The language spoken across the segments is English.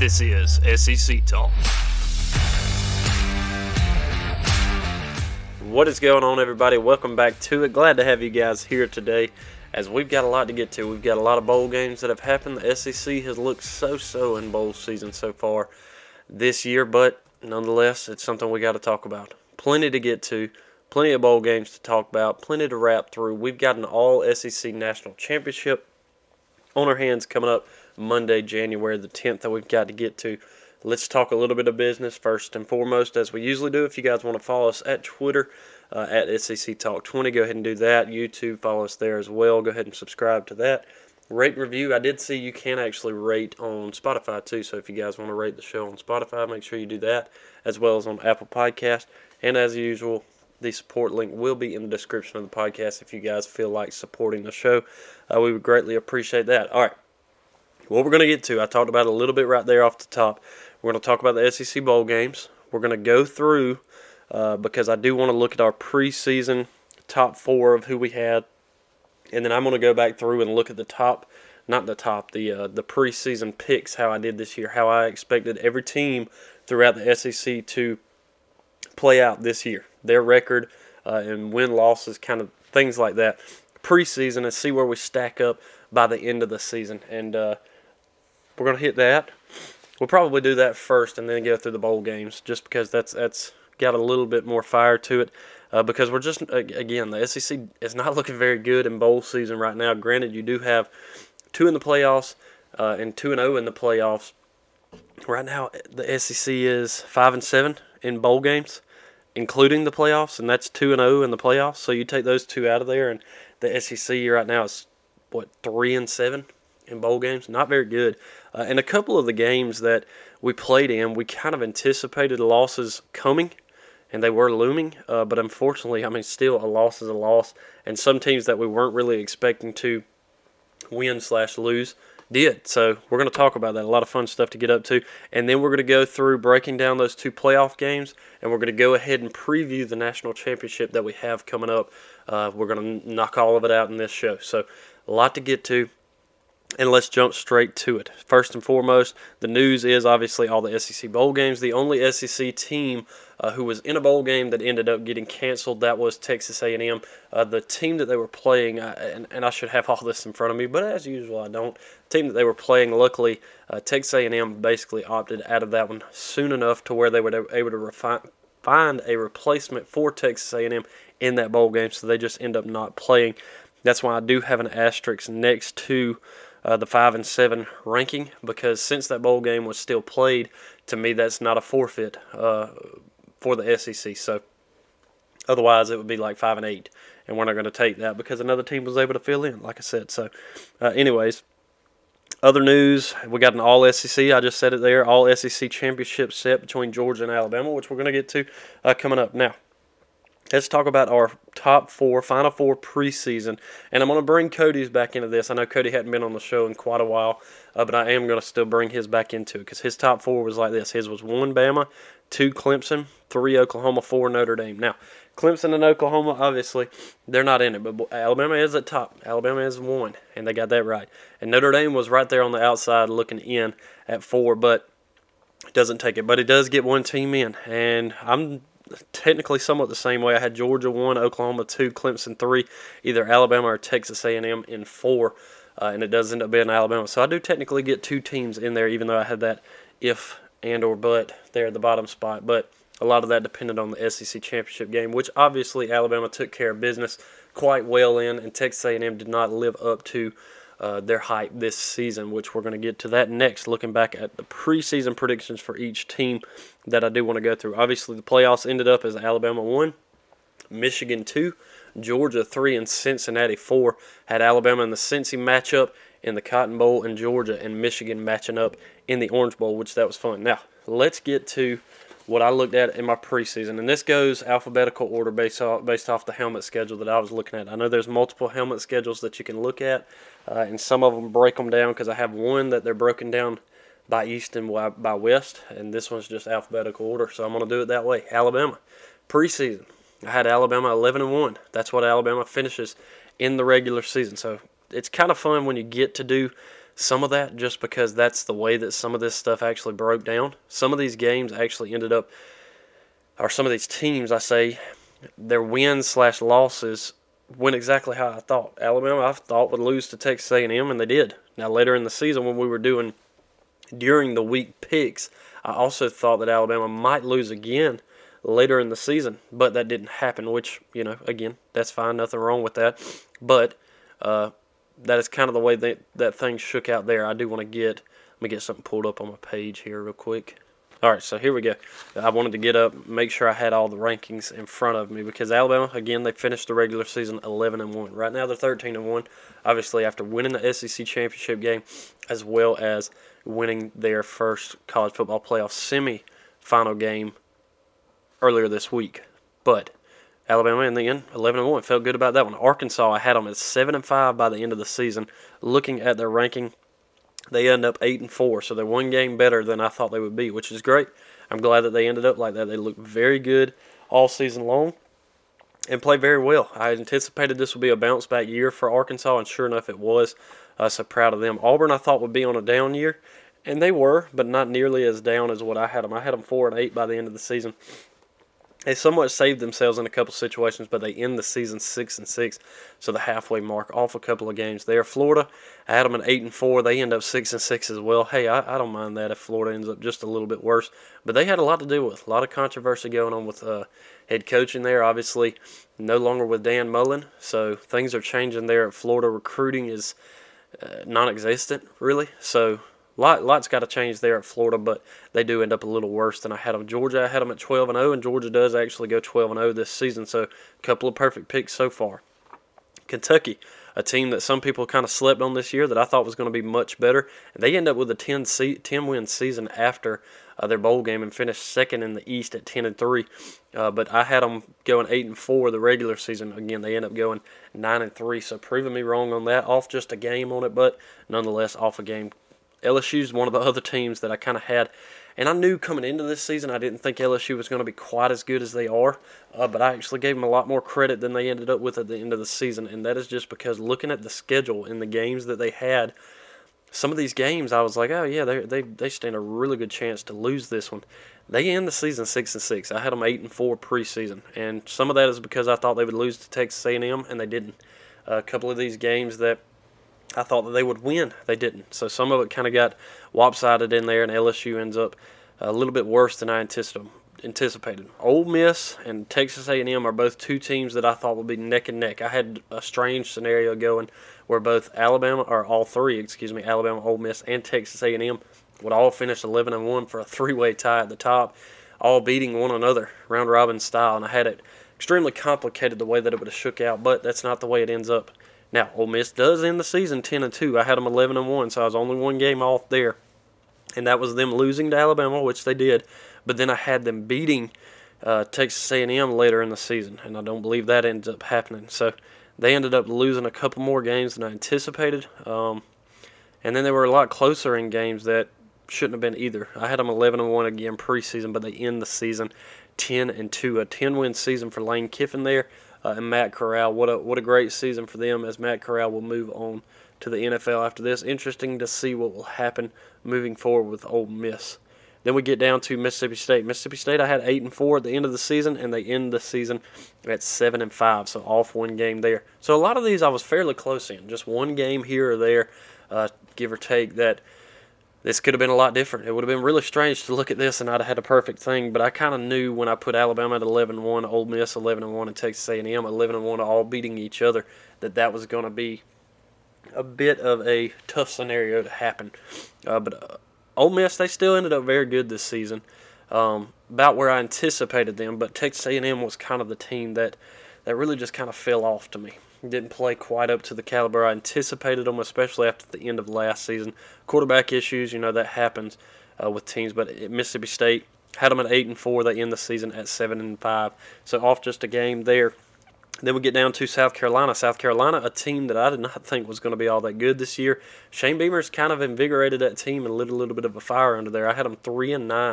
This is SEC Talk. What is going on, everybody? Welcome back to it. Glad to have you guys here today, as we've got a lot to get to. We've got a lot of bowl games that have happened. The SEC has looked so in bowl season so far this year, but nonetheless, it's something we got to talk about. Plenty to get to, plenty of bowl games to talk about, plenty to wrap through. We've got an all-SEC National Championship on our hands coming up Monday, January the 10th, that we've got to get to. Let's talk a little bit of business first and foremost, as we usually do. If you guys want to follow us at Twitter, at SEC Talk 20, go ahead and do that. YouTube, follow us there as well. Go ahead and subscribe to that. Rate and review. I did see you can actually rate on Spotify too, so if you guys want to rate the show on Spotify, make sure you do that, as well as on Apple Podcast. And as usual, the support link will be in the description of the podcast if you guys feel like supporting the show. We would greatly appreciate that. All right, what we're going to get to, I talked about it a little bit right there off the top. We're going to talk about the SEC Bowl games. We're going to go through, because I do want to look at our preseason top four of who we had. And then I'm going to go back through and look at the preseason picks, how I did this year, how I expected every team throughout the SEC to play out this year, their record and win-losses, kind of things like that, preseason, and see where we stack up by the end of the season. And we're going to hit that. We'll probably do that first and then go through the bowl games, just because that's got a little bit more fire to it. Because we're just, again, the SEC is not looking very good in bowl season right now. Granted, you do have 2 in the playoffs and 2-0 in the playoffs. Right now, the SEC is 5-7 in bowl games, including the playoffs, and that's 2-0 in the playoffs. So you take those 2 out of there, and the SEC right now is, 3-7 in bowl games? Not very good. And a couple of the games that we played in, we kind of anticipated losses coming, and they were looming, but unfortunately, still a loss is a loss, and some teams that we weren't really expecting to win/lose did. So we're going to talk about that. A lot of fun stuff to get up to, and then we're going to go through breaking down those 2 playoff games, and we're going to go ahead and preview the national championship that we have coming up. We're going to knock all of it out in this show. So a lot to get to. And let's jump straight to it. First and foremost, the news is obviously all the SEC bowl games. The only SEC team who was in a bowl game that ended up getting canceled, that was Texas A&M. The team that they were playing, and I should have all this in front of me, but as usual I don't. The team that they were playing, luckily, Texas A&M basically opted out of that one soon enough to where they were able to find a replacement for Texas A&M in that bowl game, so they just end up not playing. That's why I do have an asterisk next to the 5-7 ranking, because since that bowl game was still played, to me that's not a forfeit for the SEC. So otherwise it would be like 5-8, and we're not going to take that because another team was able to fill in, like I said. So anyways, other news, we got an all SEC, I just said it there, all SEC championship set between Georgia and Alabama, which we're going to get to coming up. Now, let's talk about our top 4, Final Four preseason, and I'm going to bring Cody's back into this. I know Cody hadn't been on the show in quite a while, but I am going to still bring his back into it, because his top 4 was like this. His was 1 Bama, 2 Clemson, 3 Oklahoma, 4 Notre Dame. Now, Clemson and Oklahoma, obviously, they're not in it, but Alabama is at top. Alabama is 1, and they got that right. And Notre Dame was right there on the outside looking in at 4, but it doesn't take it. But it does get one team in, and I'm technically somewhat the same way. I had Georgia 1, Oklahoma 2, Clemson 3, either Alabama or Texas A&M in 4, and it does end up being Alabama. So I do technically get 2 teams in there, even though I had that if and or but there at the bottom spot. But a lot of that depended on the SEC championship game, which obviously Alabama took care of business quite well in, and Texas A&M did not live up to their hype this season, which we're going to get to that next, looking back at the preseason predictions for each team that I do want to go through. Obviously, the playoffs ended up as Alabama 1, Michigan 2, Georgia 3, and Cincinnati 4. Had Alabama in the Cincy matchup in the Cotton Bowl, and Georgia and Michigan matching up in the Orange Bowl, which that was fun. Now, let's get to what I looked at in my preseason, and this goes alphabetical order based off the helmet schedule that I was looking at. I know there's multiple helmet schedules that you can look at, and some of them break them down, because I have one that they're broken down by East and by West, and this one's just alphabetical order, so I'm going to do it that way. Alabama, preseason, I had Alabama 11-1. That's what Alabama finishes in the regular season, so it's kind of fun when you get to do Some of that just because that's the way that some of this stuff actually broke down. Some of these games actually ended up, or some of these teams, I say, their wins/losses went exactly how I thought. Alabama, I thought, would lose to Texas A&M, and they did. Now, later in the season, when we were doing during the week picks, I also thought that Alabama might lose again later in the season, but that didn't happen, which, again, that's fine. Nothing wrong with that. But that is kind of the way that thing shook out there. I do want to let me get something pulled up on my page here real quick. All right, so here we go. I wanted to get up, make sure I had all the rankings in front of me because Alabama, again, they finished the regular season 11-1. Right now they're 13-1, obviously after winning the SEC championship game as well as winning their first college football playoff semi-final game earlier this week. But Alabama in the end, 11-1, felt good about that one. Arkansas, I had them at 7-5 by the end of the season. Looking at their ranking, they end up 8-4, so they're one game better than I thought they would be, which is great. I'm glad that they ended up like that. They looked very good all season long and played very well. I anticipated this would be a bounce back year for Arkansas, and sure enough, it was. So proud of them. Auburn, I thought would be on a down year, and they were, but not nearly as down as what I had them. I had them 4-8 by the end of the season. They somewhat saved themselves in a couple situations, but they end the season 6-6, so the halfway mark off a couple of games there. Florida, I had them at 8-4. They end up 6-6 as well. Hey, I don't mind that if Florida ends up just a little bit worse, but they had a lot to do with a lot of controversy going on with head coaching there. Obviously, no longer with Dan Mullen, so things are changing there at Florida. Recruiting is non-existent, really. So lots got to change there at Florida, but they do end up a little worse than I had them. Georgia, I had them at 12-0, and Georgia does actually go 12-0 this season, so a couple of perfect picks so far. Kentucky, a team that some people kind of slept on this year that I thought was going to be much better. They end up with a 10-win season after their bowl game and finished second in the East at 10-3. But I had them going 8-4 the regular season. Again, they end up going 9-3, so proving me wrong on that. Off just a game on it, but nonetheless off a game. LSU's one of the other teams that I kind of had, and I knew coming into this season I didn't think LSU was going to be quite as good as they are, but I actually gave them a lot more credit than they ended up with at the end of the season, and that is just because looking at the schedule and the games that they had, some of these games I was like, oh yeah, they stand a really good chance to lose this one. They end the season 6-6. I had them 8-4 preseason, and some of that is because I thought they would lose to Texas A&M, and they didn't. A couple of these games that I thought that they would win. They didn't. So some of it kind of got lopsided in there, and LSU ends up a little bit worse than I anticipated. Ole Miss and Texas A&M are both two teams that I thought would be neck and neck. I had a strange scenario going where both Alabama, Ole Miss, and Texas A&M would all finish 11-1 for a three-way tie at the top, all beating one another round robin style. And I had it extremely complicated the way that it would have shook out, but that's not the way it ends up. Now, Ole Miss does end the season 10-2. I had them 11-1, so I was only one game off there. And that was them losing to Alabama, which they did. But then I had them beating Texas A&M later in the season, and I don't believe that ends up happening. So they ended up losing a couple more games than I anticipated. And then they were a lot closer in games that shouldn't have been either. I had them 11-1 again preseason, but they end the season 10-2. A 10-win season for Lane Kiffin there. And Matt Corral, what a great season for them as Matt Corral will move on to the NFL after this. Interesting to see what will happen moving forward with Ole Miss. Then we get down to Mississippi State. Mississippi State, I had 8-4 at the end of the season, and they end the season at 7-5, so off one game there. So a lot of these I was fairly close in, just one game here or there, give or take, that this could have been a lot different. It would have been really strange to look at this and I'd have had a perfect thing, but I kind of knew when I put Alabama at 11-1, Ole Miss 11-1, and Texas A&M 11-1 all beating each other, that was going to be a bit of a tough scenario to happen. But Ole Miss, they still ended up very good this season, about where I anticipated them, but Texas A&M was kind of the team that really just kind of fell off to me. Didn't play quite up to the caliber I anticipated them, especially after the end of last season. Quarterback issues, that happens with teams. But at Mississippi State, had them at 8-4. They end the season at 7-5. So off just a game there. Then we get down to South Carolina. South Carolina, a team that I did not think was going to be all that good this year. Shane Beamer's kind of invigorated that team and lit a little bit of a fire under there. I had them 3-9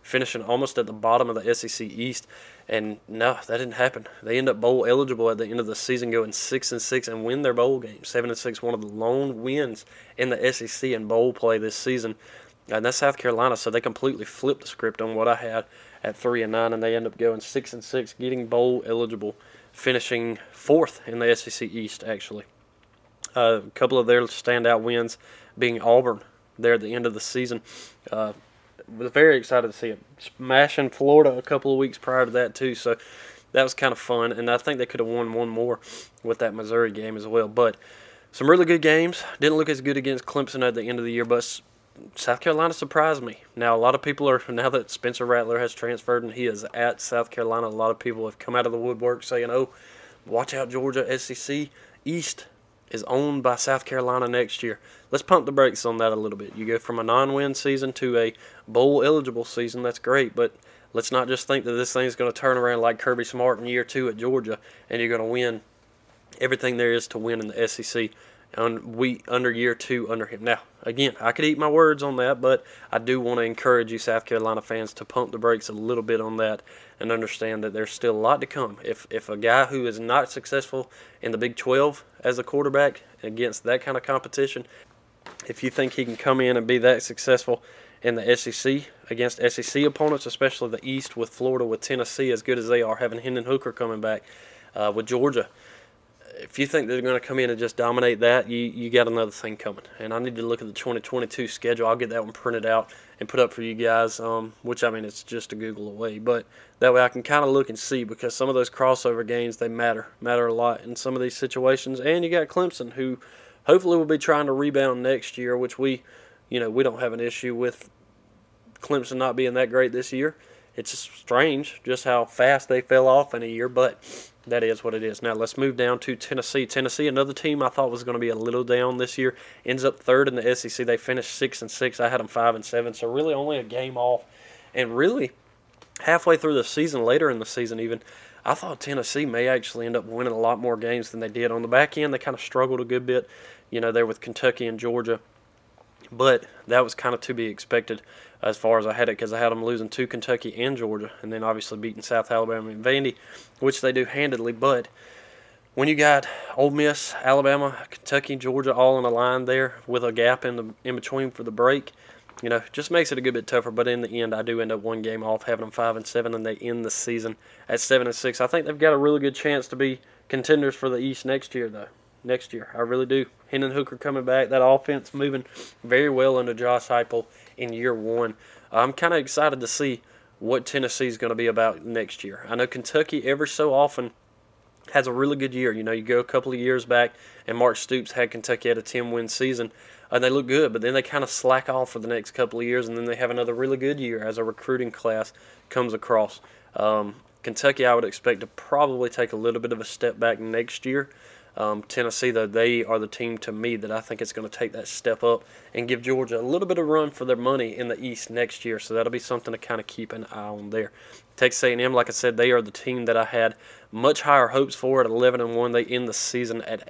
finishing almost at the bottom of the SEC East. And no, that didn't happen. They end up bowl eligible at the end of the season, going 6-6 and win their bowl game. 7-6, one of the lone wins in the SEC in bowl play this season. And that's South Carolina, so they completely flipped the script on what I had at 3-9, and they end up going 6-6, getting bowl eligible, finishing fourth in the SEC East, actually. A couple of their standout wins being Auburn there at the end of the season. Was very excited to see it. Smashing Florida a couple of weeks prior to that, too, so that was kind of fun, and I think they could have won one more with that Missouri game as well. But some really good games. Didn't look as good against Clemson at the end of the year, but South Carolina surprised me. Now, a lot of people are, now that Spencer Rattler has transferred and he is at South Carolina, a lot of people have come out of the woodwork saying, oh, watch out, Georgia, SEC East is owned by South Carolina next year. Let's pump the brakes on that a little bit. You go from a non-win season to a bowl-eligible season, that's great, but let's not just think that this thing's going to turn around like Kirby Smart in year 2 at Georgia and you're going to win everything there is to win in the SEC under year 2 under him. Now, again, I could eat my words on that, but I do want to encourage you South Carolina fans to pump the brakes a little bit on that and understand that there's still a lot to come. If a guy who is not successful in the Big 12 as a quarterback against that kind of competition, if you think he can come in and be that successful in the SEC against SEC opponents, especially the East with Florida, with Tennessee as good as they are, having Hendon Hooker coming back, with Georgia, if you think they're going to come in and just dominate that, you got another thing coming. And I need to look at the 2022 schedule. I'll get that one printed out and put up for you guys, which, I mean, it's just a Google away. But that way I can kind of look and see, because some of those crossover games, they matter a lot in some of these situations. And you got Clemson, who hopefully will be trying to rebound next year, which we don't have an issue with Clemson not being that great this year. It's just strange just how fast they fell off in a year, but that is what it is. Now let's move down to Tennessee. Tennessee, another team I thought was going to be a little down this year, ends up third in the SEC. They finished 6-6. I had them 5-7, so really only a game off. And really, halfway through the season, later in the season even, I thought Tennessee may actually end up winning a lot more games than they did. On the back end, they kind of struggled a good bit, there with Kentucky and Georgia. But that was kind of to be expected as far as I had it, because I had them losing to Kentucky and Georgia, and then obviously beating South Alabama and Vandy, which they do handedly. But when you got Ole Miss, Alabama, Kentucky, Georgia all in a line there with a gap in between for the break, just makes it a good bit tougher. But in the end, I do end up one game off, having them 5-7, and they end the season at 7-6. I think they've got a really good chance to be contenders for the East next year, though. Next year, I really do. Hendon Hooker coming back, that offense moving very well under Josh Heupel in year 1. I'm kind of excited to see what Tennessee is going to be about next year. I know Kentucky every so often has a really good year. You go a couple of years back, and Mark Stoops had Kentucky at a 10-win season, and they look good, but then they kind of slack off for the next couple of years, and then they have another really good year as a recruiting class comes across. Kentucky, I would expect to probably take a little bit of a step back next year. Tennessee, though, they are the team to me that I think is going to take that step up and give Georgia a little bit of run for their money in the East next year. So that'll be something to kind of keep an eye on there. Texas A&M, like I said, they are the team that I had much higher hopes for at 11-1. They end the season at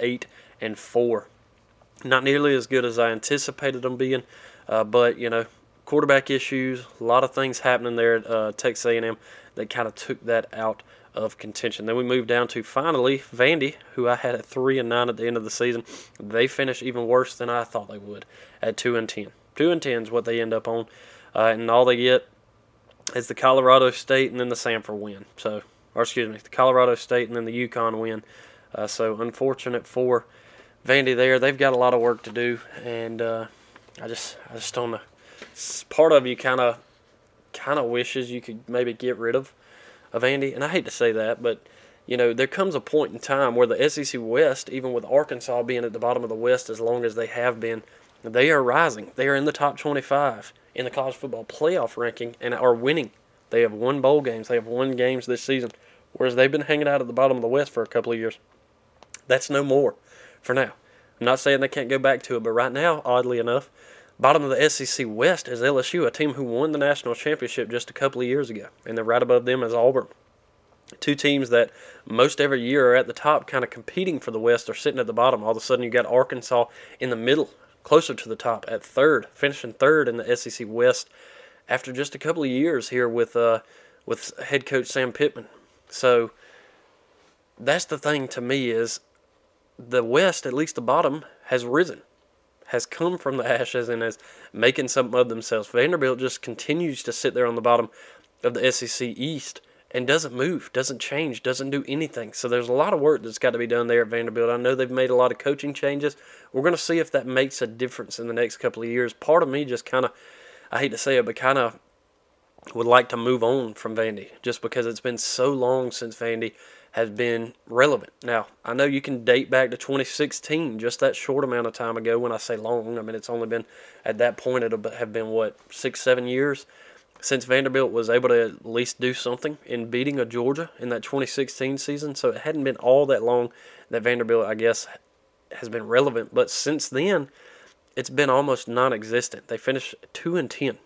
8-4. Not nearly as good as I anticipated them being, but quarterback issues, a lot of things happening there at Texas A&M that kind of took that out of contention. Then we moved down to, finally, Vandy, who I had at 3-9 at the end of the season. They finished even worse than I thought they would at 2-10. 2-10 is what they end up on, and all they get is the Colorado State and then the Samford win. The Colorado State and then the UConn win. So unfortunate for Vandy there. They've got a lot of work to do, and I just don't know. Part of you kind of wishes you could maybe get rid of Vandy, and I hate to say that, but there comes a point in time where the SEC West, even with Arkansas being at the bottom of the West as long as they have been, they are rising. They are in the top 25 in the college football playoff ranking and are winning. They have won bowl games. They have won games this season, whereas they've been hanging out at the bottom of the West for a couple of years. That's no more for now. I'm not saying they can't go back to it, but right now, oddly enough, bottom of the SEC West is LSU, a team who won the national championship just a couple of years ago, and then right above them is Auburn. Two teams that most every year are at the top, kind of competing for the West, are sitting at the bottom. All of a sudden, you got Arkansas in the middle, closer to the top, at third, finishing third in the SEC West. after just a couple of years here with head coach Sam Pittman. So that's the thing to me is the West, at least the bottom, has risen, has come from the ashes and is making something of themselves. Vanderbilt just continues to sit there on the bottom of the SEC East and doesn't move, doesn't change, doesn't do anything. So there's a lot of work that's got to be done there at Vanderbilt. I know they've made a lot of coaching changes. We're going to see if that makes a difference in the next couple of years. Part of me just kind of, I hate to say it, but kind of would like to move on from Vandy just because it's been so long since Vandy has been relevant. Now, I know you can date back to 2016, just that short amount of time ago. When I say long, I mean it's only been, at that point, it'll have been, 6, 7 years since Vanderbilt was able to at least do something in beating a Georgia in that 2016 season. So it hadn't been all that long that Vanderbilt, I guess, has been relevant. But since then, it's been almost non-existent. They finished 2-10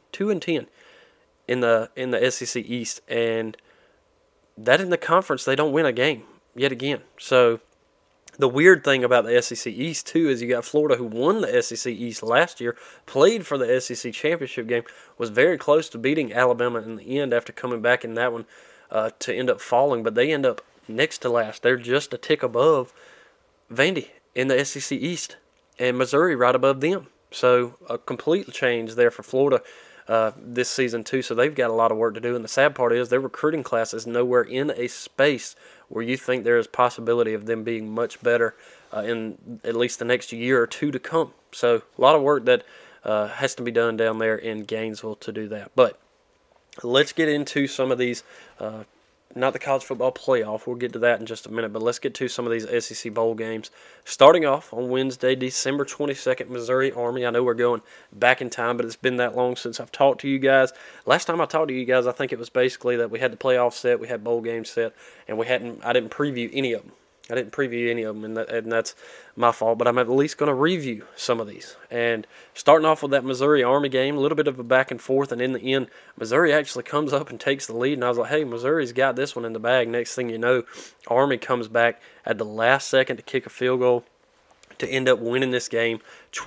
in the SEC East, and that in the conference they don't win a game yet again. So the weird thing about the SEC East too is you got Florida, who won the SEC East last year, played for the SEC championship game, was very close to beating Alabama in the end after coming back in that one to end up falling, but they end up next to last. They're just a tick above Vandy in the SEC East, and Missouri right above them. So a complete change there for Florida this season too. So they've got a lot of work to do. And the sad part is their recruiting class is nowhere in a space where you think there is possibility of them being much better in at least the next year or two to come. So a lot of work that has to be done down there in Gainesville to do that. But let's get into some of these. Not the college football playoff. We'll get to that in just a minute. But let's get to some of these SEC bowl games. Starting off on Wednesday, December 22nd, Missouri-Army. I know we're going back in time, but it's been that long since I've talked to you guys. Last time I talked to you guys, I think it was basically that we had the playoff set, we had bowl games set, and I didn't preview any of them. And that's my fault. But I'm at least going to review some of these. And starting off with that Missouri-Army game, a little bit of a back and forth, and in the end, Missouri actually comes up and takes the lead. And I was like, hey, Missouri's got this one in the bag. Next thing you know, Army comes back at the last second to kick a field goal to end up winning this game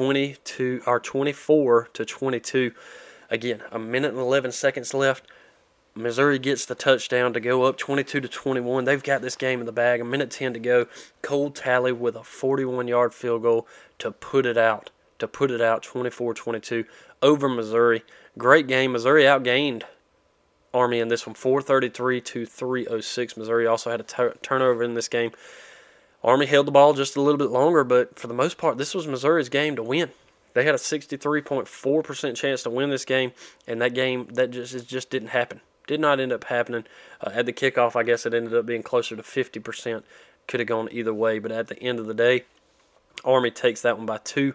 24-22. Again, a minute and 11 seconds left. Missouri gets the touchdown to go up 22-21. They've got this game in the bag. A minute 10 to go. Cole Talley with a 41-yard field goal to put it out 24-22 over Missouri. Great game. Missouri outgained Army in this one, 433-306. Missouri also had a turnover in this game. Army held the ball just a little bit longer, but for the most part, this was Missouri's game to win. They had a 63.4% chance to win this game, and that just didn't happen. Did not end up happening. At the kickoff, I guess it ended up being closer to 50%. Could have gone either way, but at the end of the day, Army takes that one by 2.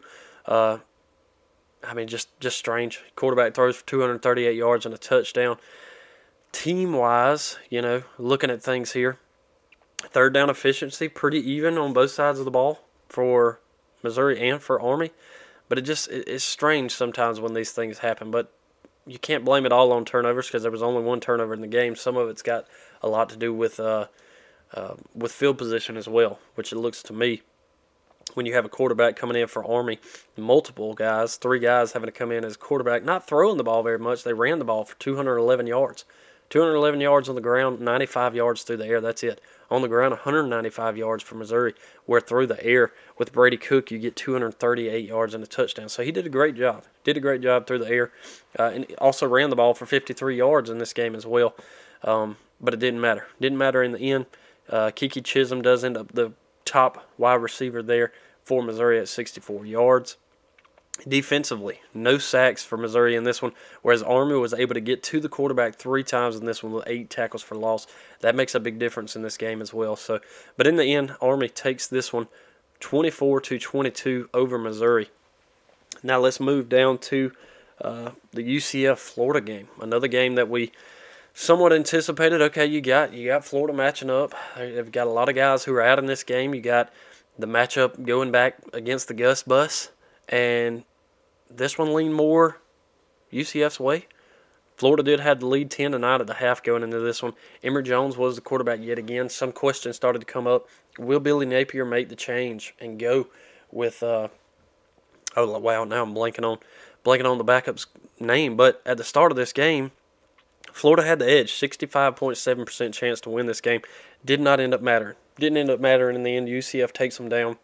Just strange. Quarterback throws for 238 yards and a touchdown. Team-wise, looking at things here, third down efficiency, pretty even on both sides of the ball for Missouri and for Army. But it's strange sometimes when these things happen. But you can't blame it all on turnovers because there was only one turnover in the game. Some of it's got a lot to do with field position as well, which it looks to me when you have a quarterback coming in for Army, multiple guys, 3 guys having to come in as quarterback, not throwing the ball very much. They ran the ball for 211 yards. 211 yards on the ground, 95 yards through the air. That's it. On the ground, 195 yards for Missouri, where through the air with Brady Cook, you get 238 yards and a touchdown. So he did a great job. Did a great job through the air. And also ran the ball for 53 yards in this game as well. But it didn't matter. Didn't matter in the end. Kiki Chisholm does end up the top wide receiver there for Missouri at 64 yards. Defensively, no sacks for Missouri in this one, whereas Army was able to get to the quarterback 3 times in this one with 8 tackles for loss. That makes a big difference in this game as well. But in the end, Army takes this one 24-22 over Missouri. Now let's move down to the UCF-Florida game, another game that we somewhat anticipated. Okay, you got Florida matching up. They've got a lot of guys who are out in this game. You got the matchup going back against the Gus Bus. And this one leaned more UCF's way. Florida did have the lead 10-9 at the half going into this one. Emory Jones was the quarterback yet again. Some questions started to come up. Will Billy Napier make the change and go with now I'm blanking on. blanking on the backup's name, but at the start of this game, Florida had the edge, 65.7% chance to win this game. Did not end up mattering. Didn't end up mattering in the end. UCF takes them down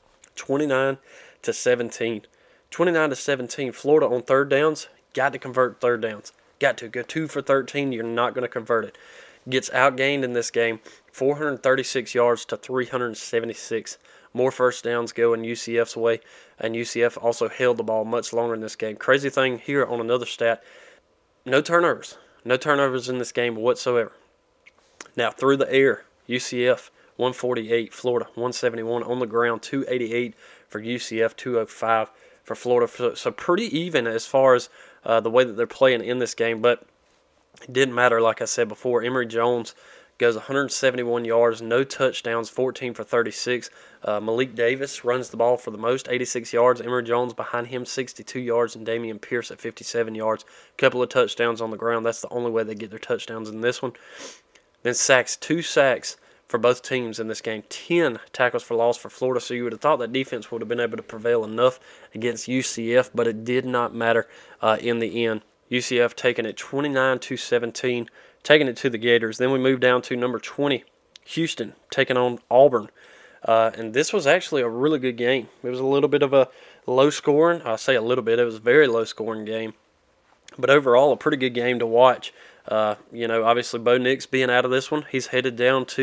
29-17. 29-17. Florida on third downs, got to convert third downs. Got to. Go 2 for 13. You're not going to convert it. Gets outgained in this game, 436 yards to 376. More first downs go in UCF's way, and UCF also held the ball much longer in this game. Crazy thing here on another stat, no turnovers. No turnovers in this game whatsoever. Now, through the air, UCF 148, Florida 171. On the ground, 288 for UCF, 205 for Florida. So pretty even as far as the way that they're playing in this game. But it didn't matter, like I said before. Emory Jones goes 171 yards, no touchdowns, 14 for 36. Malik Davis runs the ball for the most, 86 yards. Emory Jones behind him, 62 yards, and Damian Pierce at 57 yards. Couple of touchdowns on the ground. That's the only way they get their touchdowns in this one. Then sacks, 2 sacks for both teams in this game. 10 tackles for loss for Florida, so you would have thought that defense would have been able to prevail enough against UCF, but it did not matter in the end. UCF taking it 29-17, taking it to the Gators. Then we move down to number 20, Houston, taking on Auburn. And this was actually a really good game. It was a little bit of a low scoring. I say a little bit. It was a very low scoring game. But overall, a pretty good game to watch. Obviously, Bo Nix being out of this one, he's headed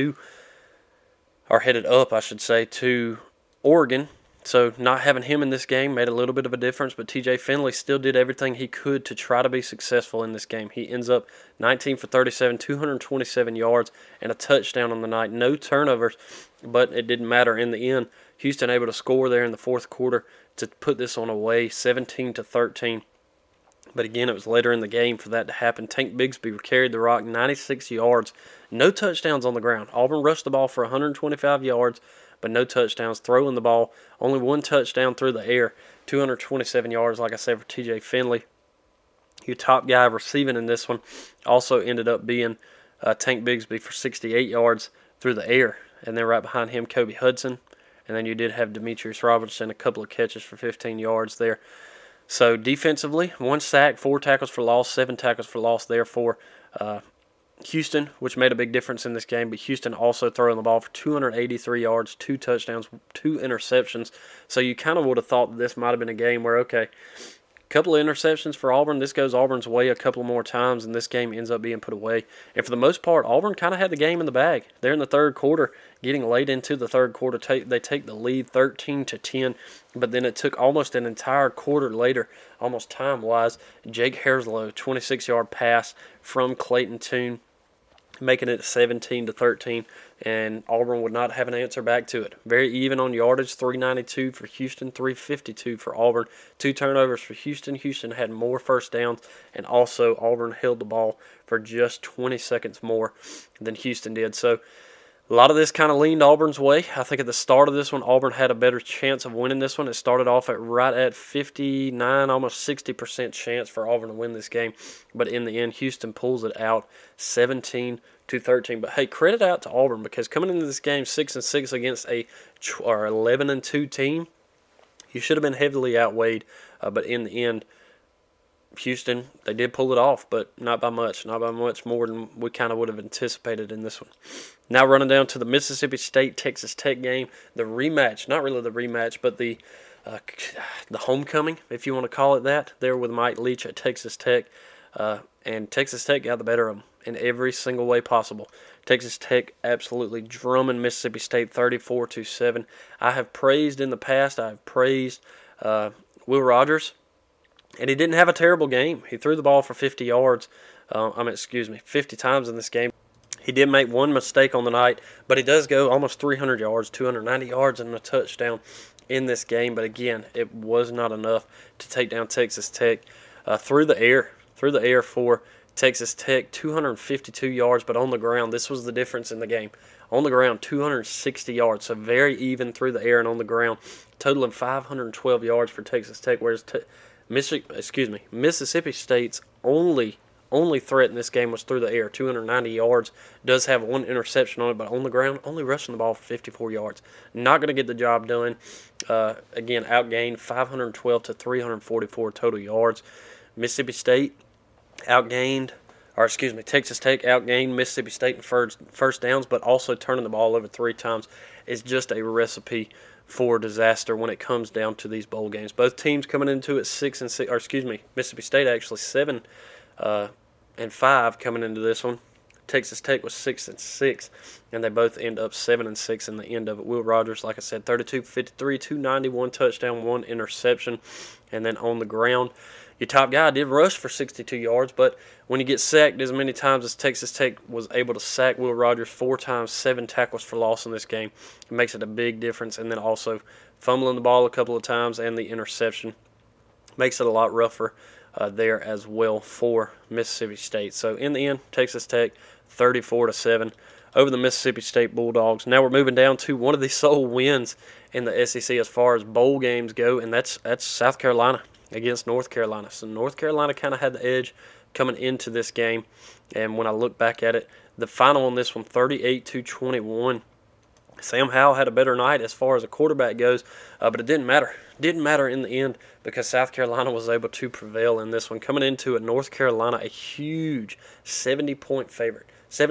up, I should say, to Oregon. So not having him in this game made a little bit of a difference, but TJ Finley still did everything he could to try to be successful in this game. He ends up 19 for 37, 227 yards, and a touchdown on the night. No turnovers, but it didn't matter in the end. Houston able to score there in the fourth quarter to put this one away, 17-13. But again, it was later in the game for that to happen. Tank Bigsby carried the rock 96 yards. No touchdowns on the ground. Auburn rushed the ball for 125 yards, but no touchdowns. Throwing the ball, only 1 touchdown through the air. 227 yards, like I said, for TJ Finley. Your top guy receiving in this one also ended up being Tank Bigsby for 68 yards through the air. And then right behind him, Kobe Hudson. And then you did have Demetrius Robertson, a couple of catches for 15 yards there. So defensively, 1 sack, 4 tackles for loss, 7 tackles for loss there for Houston, which made a big difference in this game. But Houston also throwing the ball for 283 yards, 2 touchdowns, 2 interceptions. So you kind of would have thought that this might have been a game where, okay, a couple of interceptions for Auburn. This goes Auburn's way a couple more times, and this game ends up being put away. And for the most part, Auburn kind of had the game in the bag. They're in the third quarter, getting late into the third quarter. They take the lead 13-10, but then it took almost an entire quarter later, almost time-wise. Jake Harslow, 26-yard pass from Clayton Tune, making it 17-13, and Auburn would not have an answer back to it. Very even on yardage, 392 for Houston, 352 for Auburn. 2 turnovers for Houston. Houston had more first downs, and also Auburn held the ball for just 20 seconds more than Houston did. So a lot of this kind of leaned Auburn's way. I think at the start of this one, Auburn had a better chance of winning this one. It started off at right at 59, almost 60% chance for Auburn to win this game. But in the end, Houston pulls it out 17-13. But hey, credit out to Auburn, because coming into this game 6-6 against a 11-2 team, you should have been heavily outweighed. But in the end, Houston, they did pull it off, but not by much. Not by much more than we kind of would have anticipated in this one. Now running down to the Mississippi State-Texas Tech game, the rematch, not really the rematch, but the homecoming, if you want to call it that, there with Mike Leach at Texas Tech. And Texas Tech got the better of them in every single way possible. Texas Tech absolutely drumming Mississippi State 34-7. I have praised in the past, I have praised Will Rogers, and he didn't have a terrible game. He threw the ball for 50 yards, 50 times in this game. He did make one mistake on the night, but he does go almost 300 yards, 290 yards, and a touchdown in this game. But again, it was not enough to take down Texas Tech through the air for Texas Tech, 252 yards, but on the ground, this was the difference in the game. On the ground, 260 yards, so very even through the air and on the ground, totaling 512 yards for Texas Tech, whereas Mississippi State's only only threat in this game was through the air, 290 yards. Does have one interception on it, but on the ground, only rushing the ball for 54 yards. Not going to get the job done. Again, outgained 512 to 344 total yards. Mississippi State Texas Tech outgained Mississippi State in first downs, but also turning the ball over 3 times is just a recipe for disaster when it comes down to these bowl games. Both teams coming into it 6-6, Mississippi State actually 7-5 coming into this one. Texas Tech was 6-6, and they both end up 7-6 in the end of it. Will Rogers, like I said, 32-53, 291 touchdown, 1 interception, and then on the ground, your top guy did rush for 62 yards, but when you get sacked as many times as Texas Tech was able to sack Will Rogers 4 times, 7 tackles for loss in this game, it makes it a big difference. And then also fumbling the ball a couple of times and the interception makes it a lot rougher there as well for Mississippi State. So in the end, Texas Tech 34-7 over the Mississippi State Bulldogs. Now we're moving down to one of the sole wins in the SEC as far as bowl games go, and that's South Carolina against North Carolina. So North Carolina kind of had the edge coming into this game, and when I look back at it, the final on this one, 38-21. Sam Howell had a better night as far as a quarterback goes, but it didn't matter. Didn't matter in the end because South Carolina was able to prevail in this one. Coming into it, North Carolina, a huge 70% favorite,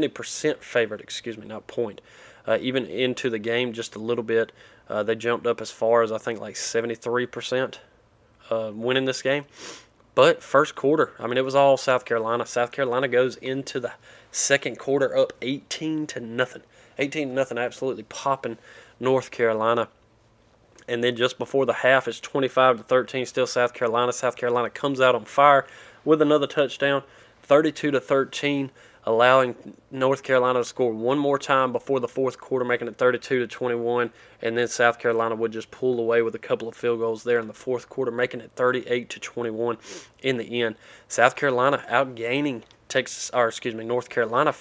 not point. Even into the game just a little bit, they jumped up as far as I think like 73%. Winning this game. But first quarter, it was all South Carolina. South Carolina goes into the second quarter up 18-0. 18-0, absolutely popping North Carolina. And then just before the half, it's 25-13, still South Carolina. South Carolina comes out on fire with another touchdown, 32-13. Allowing North Carolina to score one more time before the fourth quarter, making it 32-21, and then South Carolina would just pull away with a couple of field goals there in the fourth quarter, making it 38-21 in the end. South Carolina outgaining North Carolina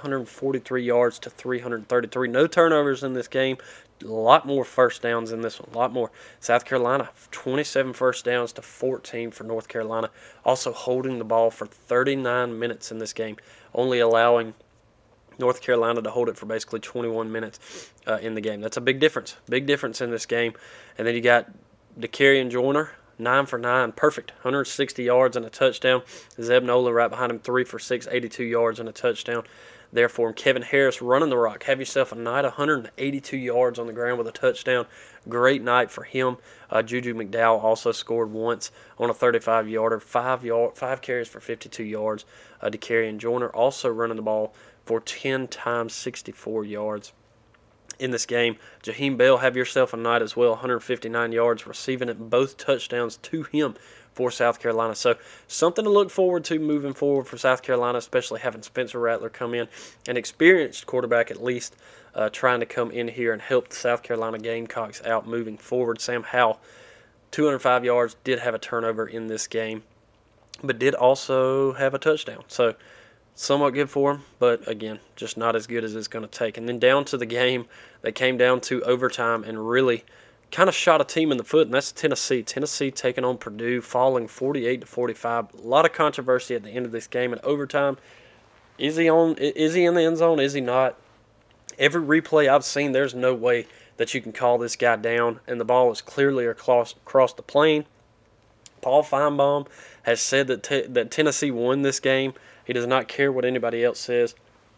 543 yards to 333. No turnovers in this game. A lot more first downs in this one. A lot more. South Carolina, 27 first downs to 14 for North Carolina. Also holding the ball for 39 minutes in this game. Only allowing North Carolina to hold it for basically 21 minutes in the game. That's a big difference. Big difference in this game. And then you got Dakereon Joyner, 9 for 9. Perfect. 160 yards and a touchdown. Zeb Nolan right behind him, 3 for 6, 82 yards and a touchdown. Therefore, Kevin Harris running the rock. Have yourself a night, 182 yards on the ground with a touchdown. Great night for him. Juju McDowell also scored once on a 35-yarder, 5 carries for 52 yards. Dakereon Joyner also running the ball for 10 times 64 yards. In this game, Jaheim Bell, have yourself a night as well, 159 yards, receiving it, both touchdowns to him for South Carolina. So something to look forward to moving forward for South Carolina, especially having Spencer Rattler come in, an experienced quarterback at least, trying to come in here and help the South Carolina Gamecocks out moving forward. Sam Howell, 205 yards, did have a turnover in this game, but did also have a touchdown. So somewhat good for him, but again, just not as good as it's going to take. And then down to the game, they came down to overtime and really kind of shot a team in the foot, and that's Tennessee. Tennessee taking on Purdue, falling 48-45. A lot of controversy at the end of this game in overtime. Is he in the end zone? Is he not? Every replay I've seen, there's no way that you can call this guy down, and the ball was clearly across the plane. Paul Feinbaum has said that Tennessee won this game. He does not care what anybody else says.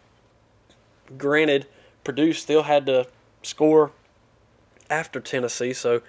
Granted, Purdue still had to score after Tennessee, so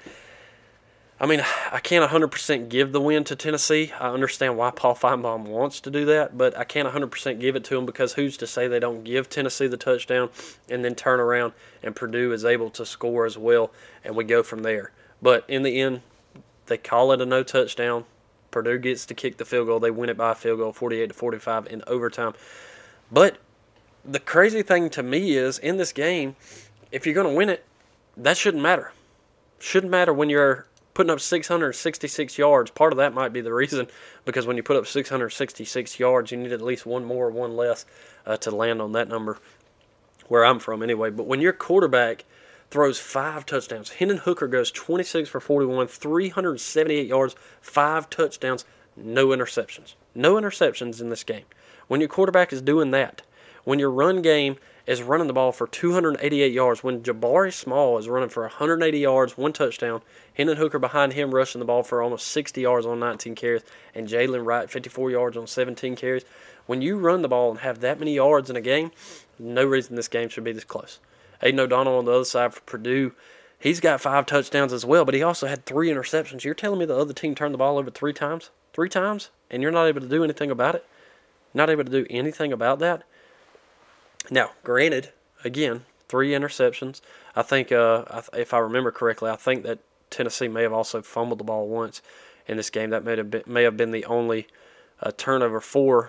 I can't 100% give the win to Tennessee. I understand why Paul Feinbaum wants to do that, but I can't 100% give it to him because who's to say they don't give Tennessee the touchdown and then turn around and Purdue is able to score as well, and we go from there. But in the end, they call it a no touchdown. Purdue gets to kick the field goal. They win it by a field goal, 48-45 in overtime. But the crazy thing to me is, in this game, if you're going to win it, that shouldn't matter. Shouldn't matter when you're putting up 666 yards. Part of that might be the reason, because when you put up 666 yards, you need at least one more or one less to land on that number, where I'm from anyway. But when your quarterback throws 5 touchdowns, Hendon Hooker goes 26 for 41, 378 yards, 5 touchdowns, no interceptions. No interceptions in this game. When your quarterback is doing that, when your run game is running the ball for 288 yards, when Jabari Small is running for 180 yards, 1 touchdown, Hendon Hooker behind him rushing the ball for almost 60 yards on 19 carries, and Jalen Wright 54 yards on 17 carries. When you run the ball and have that many yards in a game, no reason this game should be this close. Aiden O'Donnell on the other side for Purdue, he's got 5 touchdowns as well, but he also had 3 interceptions. You're telling me the other team turned the ball over 3 times? 3 times? And you're not able to do anything about it? Not able to do anything about that? Now, granted, again, 3 interceptions. I think, if I remember correctly, I think that Tennessee may have also fumbled the ball once in this game. That may have been the only turnover for.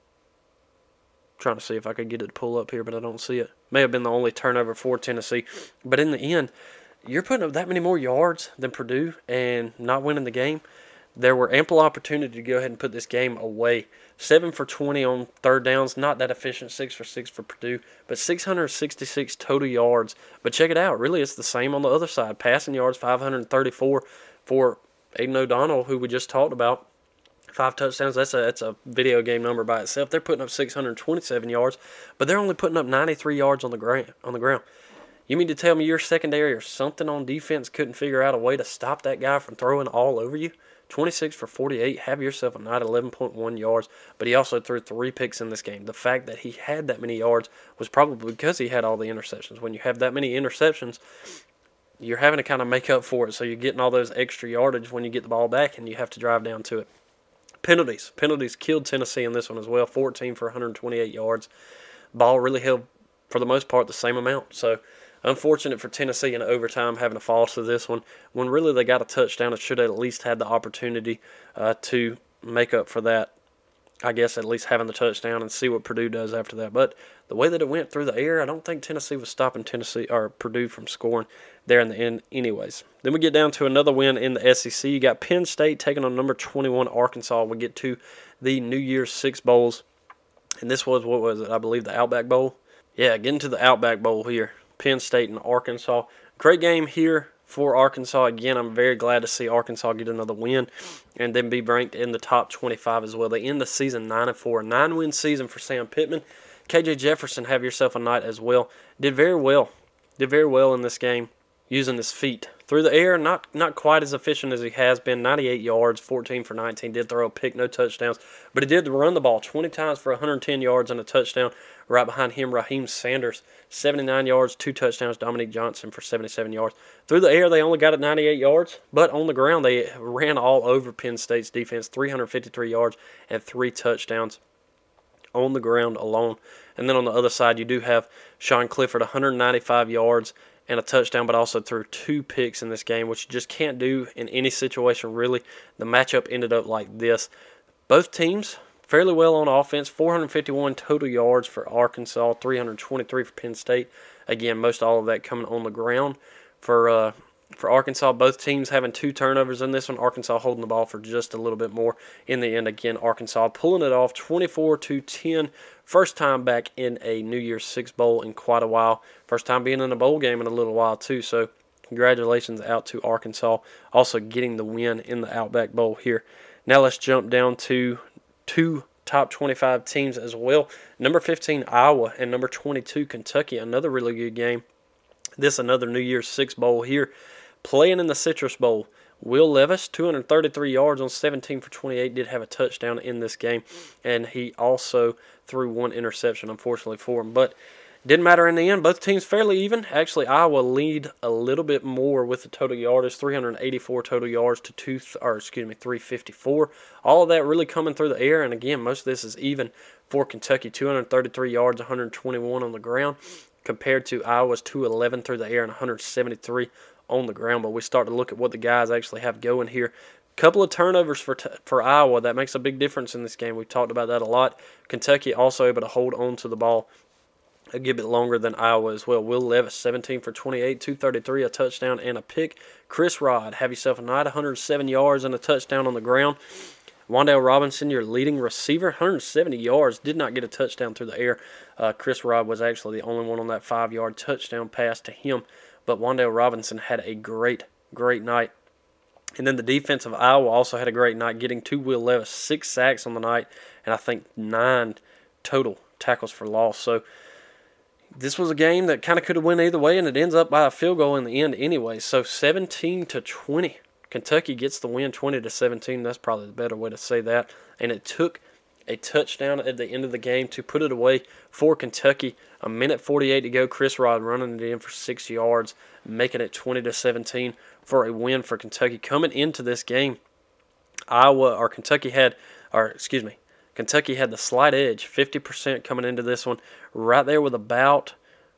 Trying to see if I could get it to pull up here, but I don't see it. May have been the only turnover for Tennessee. But in the end, you're putting up that many more yards than Purdue and not winning the game. There were ample opportunity to go ahead and put this game away. 7 for 20 on third downs, not that efficient. 6 for 6 for Purdue, but 666 total yards. But check it out, really it's the same on the other side. Passing yards, 534 for Aiden O'Donnell, who we just talked about. 5 touchdowns, that's a video game number by itself. They're putting up 627 yards, but they're only putting up 93 yards on the ground. You mean to tell me your secondary or something on defense couldn't figure out a way to stop that guy from throwing all over you? 26 for 48, have yourself a night, 11.1 yards, but he also threw 3 picks in this game. The fact that he had that many yards was probably because he had all the interceptions. When you have that many interceptions, you're having to kind of make up for it, so you're getting all those extra yardage when you get the ball back and you have to drive down to it. Penalties killed Tennessee in this one as well. 14 for 128 yards. Ball really held, for the most part, the same amount. So, unfortunate for Tennessee in overtime having to fall to this one. When really they got a touchdown, it should have at least had the opportunity to make up for that. I guess at least having the touchdown and see what Purdue does after that. But the way that it went through the air, I don't think Tennessee was stopping Purdue from scoring there in the end anyways. Then we get down to another win in the SEC. You got Penn State taking on number 21 Arkansas. We get to the New Year's Six Bowls. And this was, what was it, I believe the Outback Bowl? Yeah, getting to the Outback Bowl here. Penn State and Arkansas. Great game here for Arkansas. Again, I'm very glad to see Arkansas get another win and then be ranked in the top 25 as well. They end the season 9-4. 9-win season for Sam Pittman. KJ Jefferson, have yourself a night as well. Did very well in this game using his feet. Through the air, not quite as efficient as he has been. 98 yards, 14 for 19. Did throw a pick, no touchdowns. But he did run the ball 20 times for 110 yards and a touchdown. Right behind him, Raheem Sanders, 79 yards, 2 touchdowns. Dominique Johnson for 77 yards. Through the air, they only got it 98 yards. But on the ground, they ran all over Penn State's defense. 353 yards and 3 touchdowns on the ground alone. And then on the other side, you do have Sean Clifford, 195 yards and a touchdown, but also threw 2 picks in this game, which you just can't do in any situation, really. The matchup ended up like this. Both teams fairly well on offense. 451 total yards for Arkansas, 323 for Penn State. Again, most all of that coming on the ground for Arkansas. Both teams having 2 turnovers in this one. Arkansas holding the ball for just a little bit more. In the end, again, Arkansas pulling it off 24-10. First time back in a New Year's Six Bowl in quite a while. First time being in a bowl game in a little while, too. So, congratulations out to Arkansas. Also getting the win in the Outback Bowl here. Now let's jump down to 2 top 25 teams as well. Number 15, Iowa, and number 22, Kentucky. Another really good game. This another New Year's Six Bowl here. Playing in the Citrus Bowl. Will Levis, 233 yards on 17 for 28, did have a touchdown in this game. And he also threw 1 interception, unfortunately, for him. But didn't matter in the end. Both teams fairly even. Actually, Iowa lead a little bit more with the total yardage. 384 total yards to 354. All of that really coming through the air. And again, most of this is even for Kentucky. 233 yards, 121 on the ground, compared to Iowa's 211 through the air and 173 on the ground. But we start to look at what the guys actually have going here. Couple of turnovers for Iowa. That makes a big difference in this game. We've talked about that a lot. Kentucky also able to hold on to the ball a good bit longer than Iowa as well. Will Levis, 17 for 28, 233, a touchdown and a pick. Chris Rod, have yourself a night, 107 yards and a touchdown on the ground. Wan'Dale Robinson, your leading receiver, 170 yards, did not get a touchdown through the air. Chris Rod was actually the only one on that 5-yard touchdown pass to him. But Wan'Dale Robinson had a great night. And then the defense of Iowa also had a great night, getting to Will Levis 6 sacks on the night, and I think 9 total tackles for loss. So this was a game that kind of could have went either way, and it ends up by a field goal in the end anyway. So 17-20. Kentucky gets the win 20-17. That's probably the better way to say that. And it took a touchdown at the end of the game to put it away for Kentucky. A minute 48 to go. Chris Rod running it in for 6 yards, making it 20-17 for a win for Kentucky. Coming into this game, Kentucky had the slight edge, 50% coming into this one. Right there with about,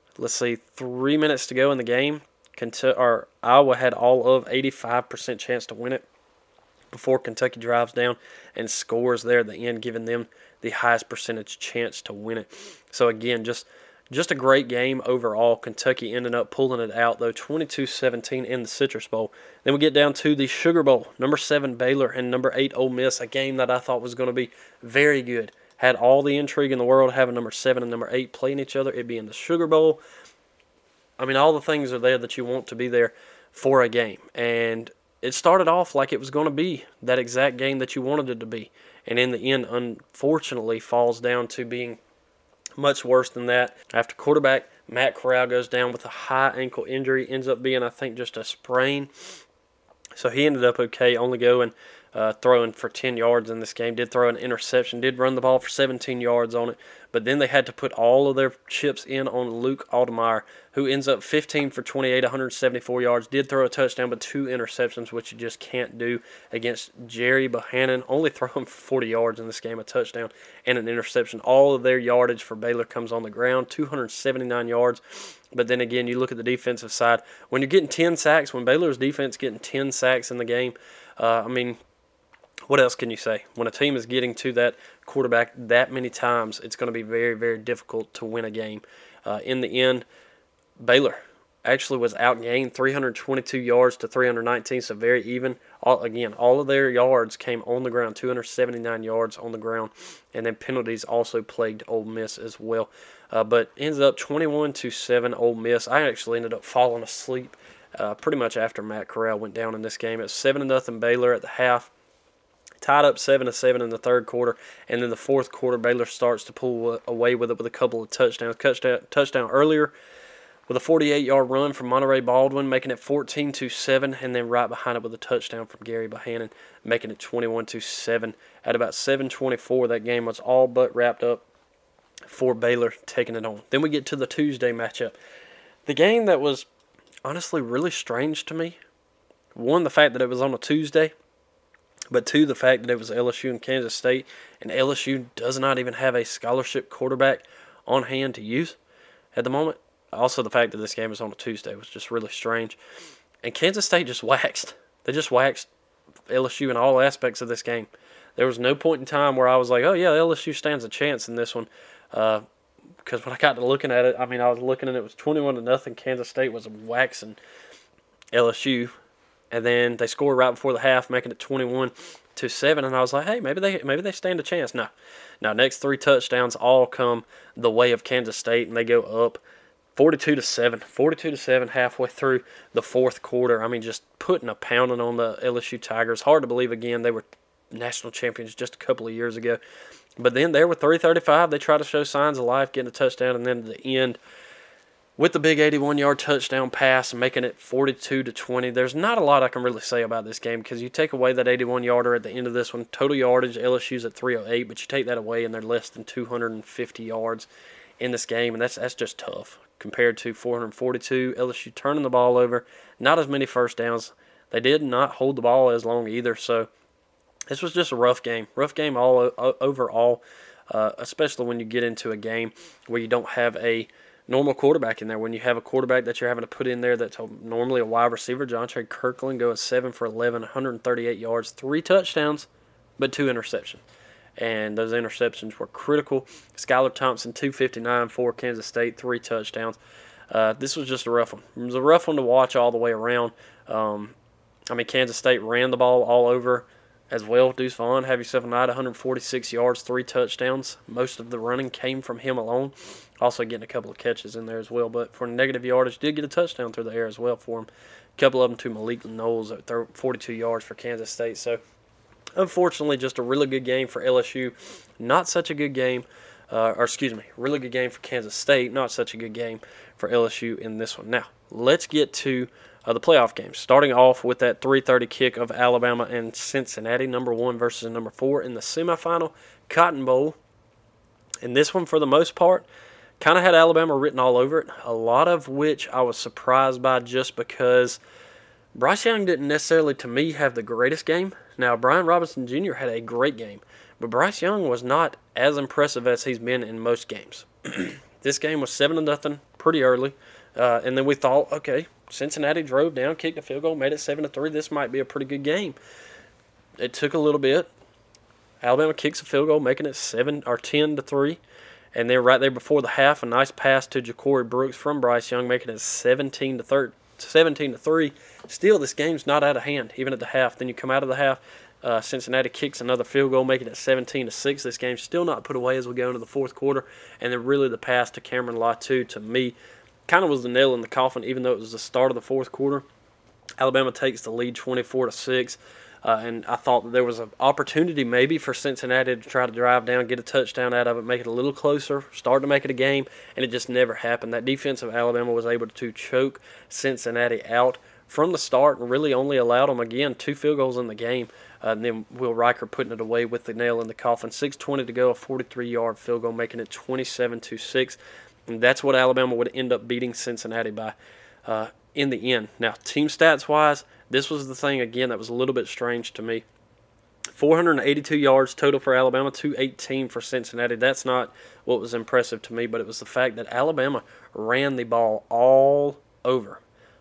3 minutes to go in the game. Iowa had all of 85% chance to win it before Kentucky drives down and scores there at the end, giving them the highest percentage chance to win it. So again, just a great game overall. Kentucky ended up pulling it out, though, 22-17 in the Citrus Bowl. Then we get down to the Sugar Bowl, number 7 Baylor and number 8 Ole Miss, a game that I thought was going to be very good. Had all the intrigue in the world, having number 7 and number 8 playing each other, it being the Sugar Bowl. I mean, all the things are there that you want to be there for a game. And it started off like it was going to be that exact game that you wanted it to be. And in the end, unfortunately, falls down to being much worse than that. After quarterback Matt Corral goes down with a high ankle injury, ends up being, I think, just a sprain. So he ended up okay, only going throwing for 10 yards in this game. Did throw an interception, did run the ball for 17 yards on it. But then they had to put all of their chips in on Luke Aldemeyer, who ends up 15 for 28, 174 yards. Did throw a touchdown, but 2 interceptions, which you just can't do against Jerry Bohannon. Only throwing for 40 yards in this game, a touchdown and an interception. All of their yardage for Baylor comes on the ground, 279 yards. But then again, you look at the defensive side. When you're getting 10 sacks, when Baylor's defense getting 10 sacks in the game, what else can you say? When a team is getting to that quarterback that many times, it's going to be very, very difficult to win a game. In the end, Baylor actually was outgained 322 yards to 319, so very even. All of their yards came on the ground, 279 yards on the ground, and then penalties also plagued Ole Miss as well. But ends up 21-7 Ole Miss. I actually ended up falling asleep pretty much after Matt Corral went down in this game. It's 7-0 Baylor at the half. Tied up 7-7 in the third quarter, and then the fourth quarter, Baylor starts to pull away with it with a couple of touchdowns. Touchdown earlier with a 48-yard run from Monterey Baldwin, making it 14-7, and then right behind it with a touchdown from Gary Bohannon, making it 21-7. At about 7:24, that game was all but wrapped up for Baylor taking it on. Then we get to the Tuesday matchup. The game that was honestly really strange to me. One, the fact that it was on a Tuesday. But two, the fact that it was LSU and Kansas State, and LSU does not even have a scholarship quarterback on hand to use at the moment. Also, the fact that this game was on a Tuesday was just really strange. And Kansas State just waxed. They just waxed LSU in all aspects of this game. There was no point in time where I was like, oh, yeah, LSU stands a chance in this one. Because when I got to looking at it, I was looking and it was 21-0. Kansas State was waxing LSU. And then they scored right before the half, making it 21-7. And I was like, hey, maybe they stand a chance. No. Now, next 3 touchdowns all come the way of Kansas State, and they go up 42-7. 42-7 halfway through the fourth quarter. Just putting a pounding on the LSU Tigers. Hard to believe, again, they were national champions just a couple of years ago. But then there with 3:35, they try to show signs of life, getting a touchdown, and then at the end, with the big 81-yard touchdown pass, making it 42-20. There's not a lot I can really say about this game because you take away that 81-yarder at the end of this one. Total yardage, LSU's at 308, but you take that away and they're less than 250 yards in this game, and that's just tough compared to 442. LSU turning the ball over, not as many first downs. They did not hold the ball as long either, so this was just a rough game. Rough game overall, especially when you get into a game where you don't have a normal quarterback in there. When you have a quarterback that you're having to put in there that's normally a wide receiver, Jontre Kirkland going 7 for 11, 138 yards, 3 touchdowns, but 2 interceptions. And those interceptions were critical. Skylar Thompson, 259 for Kansas State, 3 touchdowns. This was just a rough one. It was a rough one to watch all the way around. Kansas State ran the ball all over as well. Deuce Vaughn, have yourself a night, 146 yards, 3 touchdowns. Most of the running came from him alone. Also getting a couple of catches in there as well. But for negative yardage, did get a touchdown through the air as well for him. A couple of them to Malik Knowles at 42 yards for Kansas State. So, unfortunately, just a really good game for LSU. Not such a good game really good game for Kansas State. Not such a good game for LSU in this one. Now, let's get to the playoff games. Starting off with that 3:30 kick of Alabama and Cincinnati, number 1 versus number 4 in the semifinal Cotton Bowl. And this one, for the most part, kind of had Alabama written all over it, a lot of which I was surprised by just because Bryce Young didn't necessarily, to me, have the greatest game. Now, Brian Robinson Jr. had a great game, but Bryce Young was not as impressive as he's been in most games. This game was 7-0 pretty early, and then we thought, okay, Cincinnati drove down, kicked a field goal, made it 7-3. This might be a pretty good game. It took a little bit. Alabama kicks a field goal, making it 10-3. And then right there before the half, a nice pass to Ja'Cory Brooks from Bryce Young, making it 17-3. Still, this game's not out of hand, even at the half. Then you come out of the half, Cincinnati kicks another field goal, making it 17-6. This game's still not put away as we go into the fourth quarter. And then really the pass to Cameron Latu, to me, kind of was the nail in the coffin, even though it was the start of the fourth quarter. Alabama takes the lead 24-6. And I thought that there was an opportunity maybe for Cincinnati to try to drive down, get a touchdown out of it, make it a little closer, start to make it a game, and it just never happened. That defense of Alabama was able to choke Cincinnati out from the start and really only allowed them, again, 2 field goals in the game. And then Will Riker putting it away with the nail in the coffin. 6:20 to go, a 43-yard field goal, making it 27-6. And that's what Alabama would end up beating Cincinnati by in the end. Now, team stats-wise, this was the thing, again, that was a little bit strange to me. 482 yards total for Alabama, 218 for Cincinnati. That's not what was impressive to me, but it was the fact that Alabama ran the ball all over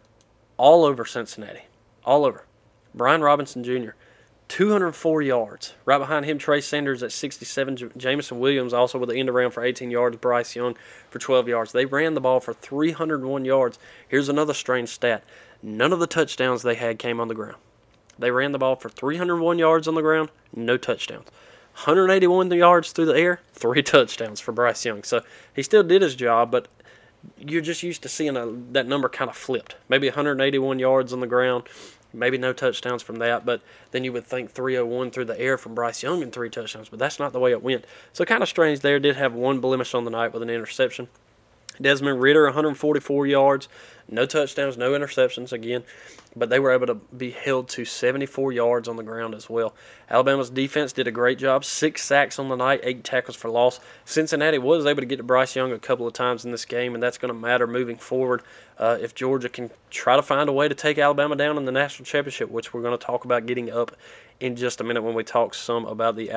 Cincinnati, all over. Brian Robinson Jr., 204 yards. Right behind him, Trey Sanders at 67. Jameson Williams also with the end around for 18 yards. Bryce Young for 12 yards. They ran the ball for 301 yards. Here's another strange stat. None of the touchdowns they had came on the ground. They ran the ball for 301 yards on the ground, no touchdowns. 181 yards through the air, 3 touchdowns for Bryce Young. So he still did his job, but you're just used to seeing that number kind of flipped. Maybe 181 yards on the ground, maybe no touchdowns from that, but then you would think 301 through the air from Bryce Young and 3 touchdowns, but that's not the way it went. So kind of strange there. Did have one blemish on the night with an interception. Desmond Ridder, 144 yards, no touchdowns, no interceptions again, but they were able to be held to 74 yards on the ground as well. Alabama's defense did a great job, 6 sacks on the night, 8 tackles for loss. Cincinnati was able to get to Bryce Young a couple of times in this game, and that's going to matter moving forward if Georgia can try to find a way to take Alabama down in the national championship, which we're going to talk about getting up in just a minute when we talk some about the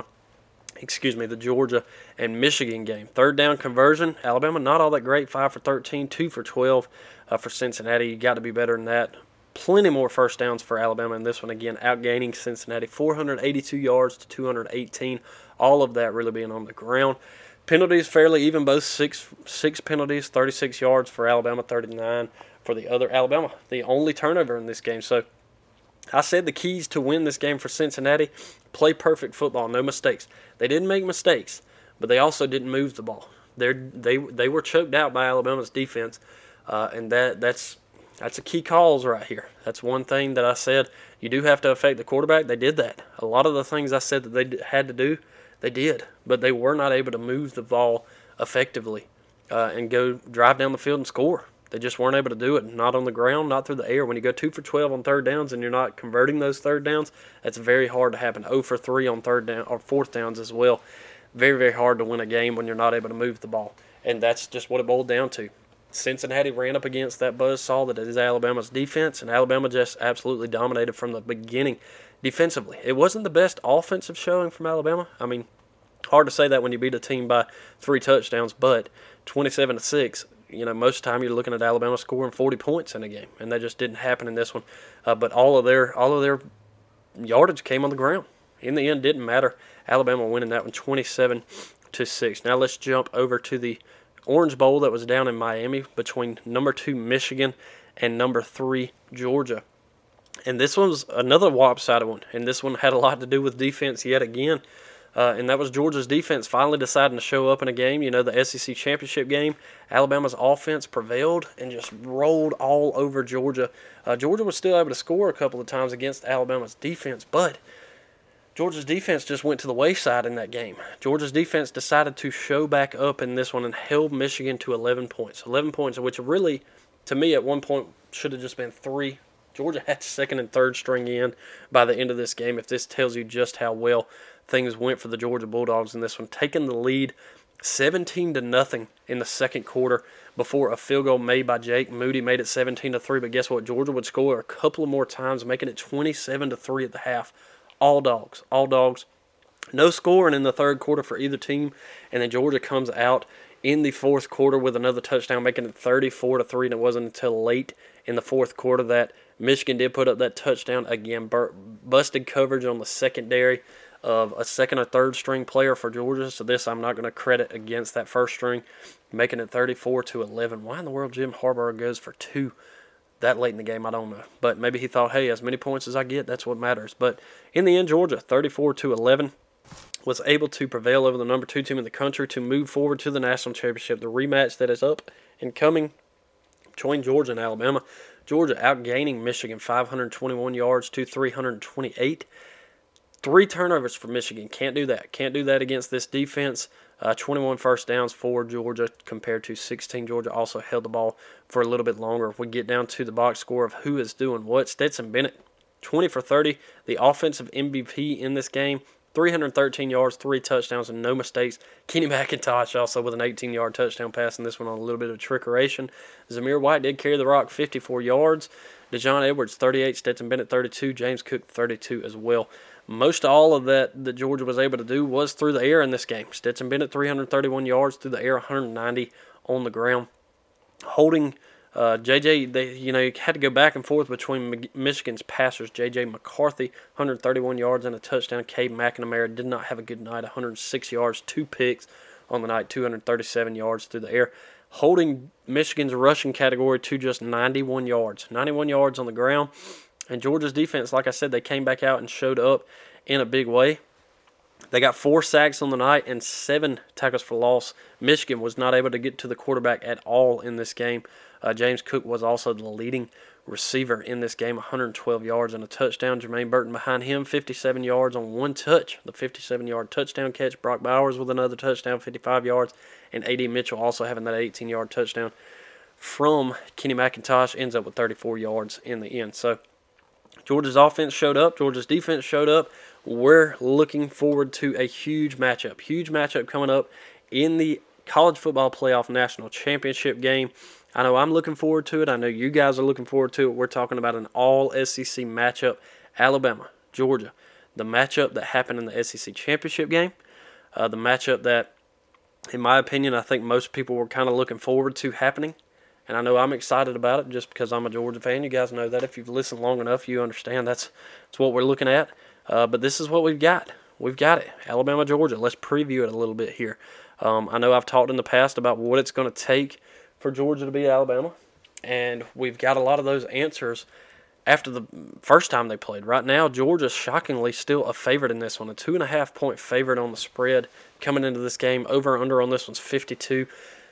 the Georgia and Michigan game. Third down conversion, Alabama not all that great, 5 for 13, 2 for 12 for Cincinnati. You got to be better than that. Plenty more first downs for Alabama in this one, again, outgaining Cincinnati, 482 yards to 218, all of that really being on the ground. Penalties fairly even, both six penalties, 36 yards for Alabama, 39 for the other. Alabama, the only turnover in this game. So I said the keys to win this game for Cincinnati, play perfect football, no mistakes. They didn't make mistakes, but they also didn't move the ball. They were choked out by Alabama's defense, and that's a key cause right here. That's one thing that I said you do have to affect the quarterback. They did that. A lot of the things I said that they had to do, they did, but they were not able to move the ball effectively and go drive down the field and score. They just weren't able to do it, not on the ground, not through the air. When you go 2 for 12 on third downs and you're not converting those third downs, that's very hard to happen. 0 for 3 on third down or fourth downs as well. Very, very hard to win a game when you're not able to move the ball. And that's just what it boiled down to. Cincinnati ran up against that buzzsaw that is Alabama's defense, and Alabama just absolutely dominated from the beginning defensively. It wasn't the best offensive showing from Alabama. I mean, hard to say that when you beat a team by 3 touchdowns, but 27-6. Most of the time you're looking at Alabama scoring 40 points in a game, and that just didn't happen in this one. But all of their yardage came on the ground. In the end, didn't matter. Alabama winning that one 27-6. Now let's jump over to the Orange Bowl that was down in Miami between number 2 Michigan and number 3 Georgia. And this one was another lopsided one, and this one had a lot to do with defense yet again. And that was Georgia's defense finally deciding to show up in a game. The SEC championship game, Alabama's offense prevailed and just rolled all over Georgia. Georgia was still able to score a couple of times against Alabama's defense, but Georgia's defense just went to the wayside in that game. Georgia's defense decided to show back up in this one and held Michigan to 11 points. 11 points, which really, to me, at one point should have just been 3. Georgia had second and third string in by the end of this game, if this tells you just how well things went for the Georgia Bulldogs in this one. Taking the lead 17-0 in the second quarter before a field goal made by Jake Moody made it 17-3. But guess what? Georgia would score a couple of more times, making it 27-3 at the half. All dogs. No scoring in the third quarter for either team, and then Georgia comes out in the fourth quarter with another touchdown, making it 34-3, and it wasn't until late in the fourth quarter that Michigan did put up that touchdown again. Busted coverage on the secondary of a second or third string player for Georgia, so this I'm not going to credit against that first string, making it 34-11. Why in the world Jim Harbaugh goes for 2 that late in the game, I don't know. But maybe he thought, hey, as many points as I get, that's what matters. But in the end, Georgia, 34-11, was able to prevail over the number 2 team in the country to move forward to the national championship, the rematch that is up and coming between Georgia and Alabama. Georgia outgaining Michigan 521 yards to 328. 3 turnovers for Michigan. Can't do that. Can't do that against this defense. 21 first downs for Georgia compared to 16. Georgia also held the ball for a little bit longer. If we get down to the box score of who is doing what, Stetson Bennett, 20 for 30, the offensive MVP in this game, 313 yards, 3 touchdowns, and no mistakes. Kenny McIntosh also with an 18-yard touchdown pass in this one on a little bit of trickeration. Zamir White did carry the rock, 54 yards. DeJohn Edwards, 38. Stetson Bennett, 32. James Cook, 32 as well. Most all of that Georgia was able to do was through the air in this game. Stetson Bennett, 331 yards through the air, 190 on the ground. Holding J.J., you had to go back and forth between Michigan's passers. J.J. McCarthy, 131 yards and a touchdown. Cade McNamara did not have a good night, 106 yards, 2 picks on the night, 237 yards through the air. Holding Michigan's rushing category to just 91 yards. 91 yards on the ground. And Georgia's defense, like I said, they came back out and showed up in a big way. They got 4 sacks on the night and 7 tackles for loss. Michigan was not able to get to the quarterback at all in this game. James Cook was also the leading receiver in this game, 112 yards and a touchdown. Jermaine Burton behind him, 57 yards on 1 touch. The 57-yard touchdown catch. Brock Bowers with another touchdown, 55 yards. And A.D. Mitchell also having that 18-yard touchdown from Kenny McIntosh. Ends up with 34 yards in the end. So Georgia's offense showed up. Georgia's defense showed up. We're looking forward to a huge matchup. Huge matchup coming up in the College Football Playoff National Championship game. I know I'm looking forward to it. I know you guys are looking forward to it. We're talking about an all-SEC matchup. Alabama, Georgia. The matchup that happened in the SEC Championship game. The matchup that, in my opinion, I think most people were kind of looking forward to happening. And I know I'm excited about it just because I'm a Georgia fan. You guys know that. If you've listened long enough, you understand that's what we're looking at. But this is what we've got. We've got it. Alabama, Georgia. Let's preview it a little bit here. I know I've talked in the past about what it's going to take for Georgia to beat Alabama. And we've got a lot of those answers after the first time they played. Right now, Georgia's shockingly still a favorite in this one. A 2.5-point favorite on the spread coming into this game. Over and under on this one's 52.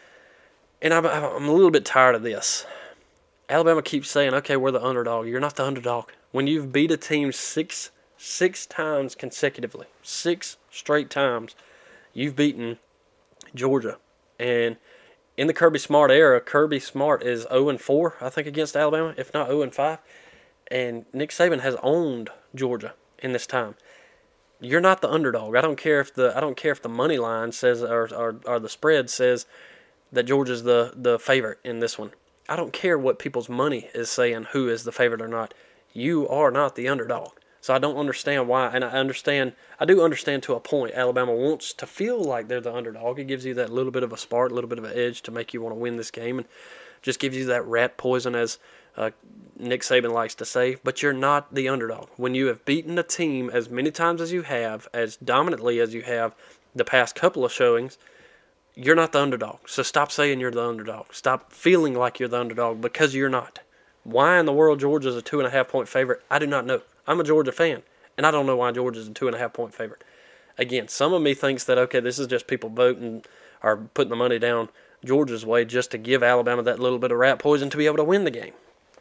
And I'm a little bit tired of this. Alabama keeps saying, okay, we're the underdog. You're not the underdog. When you've beat a team six times consecutively, 6 straight times, you've beaten Georgia. And in the Kirby Smart era, Kirby Smart is 0-4, I think, against Alabama, if not 0-5. And Nick Saban has owned Georgia in this time. You're not the underdog. I don't care if the money line says or the spread says that Georgia's the favorite in this one. I don't care what people's money is saying who is the favorite or not. You are not the underdog. So I don't understand why, and I do understand to a point. Alabama wants to feel like they're the underdog. It gives you that little bit of a spark, a little bit of an edge to make you want to win this game, and just gives you that rat poison, as Nick Saban likes to say. But you're not the underdog. When you have beaten a team as many times as you have, as dominantly as you have the past couple of showings, you're not the underdog. So stop saying you're the underdog. Stop feeling like you're the underdog, because you're not. Why in the world Georgia's a 2.5-point favorite, I do not know. I'm a Georgia fan, and I don't know why Georgia's a 2.5-point favorite. Again, some of me thinks that, okay, this is just people voting or putting the money down Georgia's way just to give Alabama that little bit of rat poison to be able to win the game.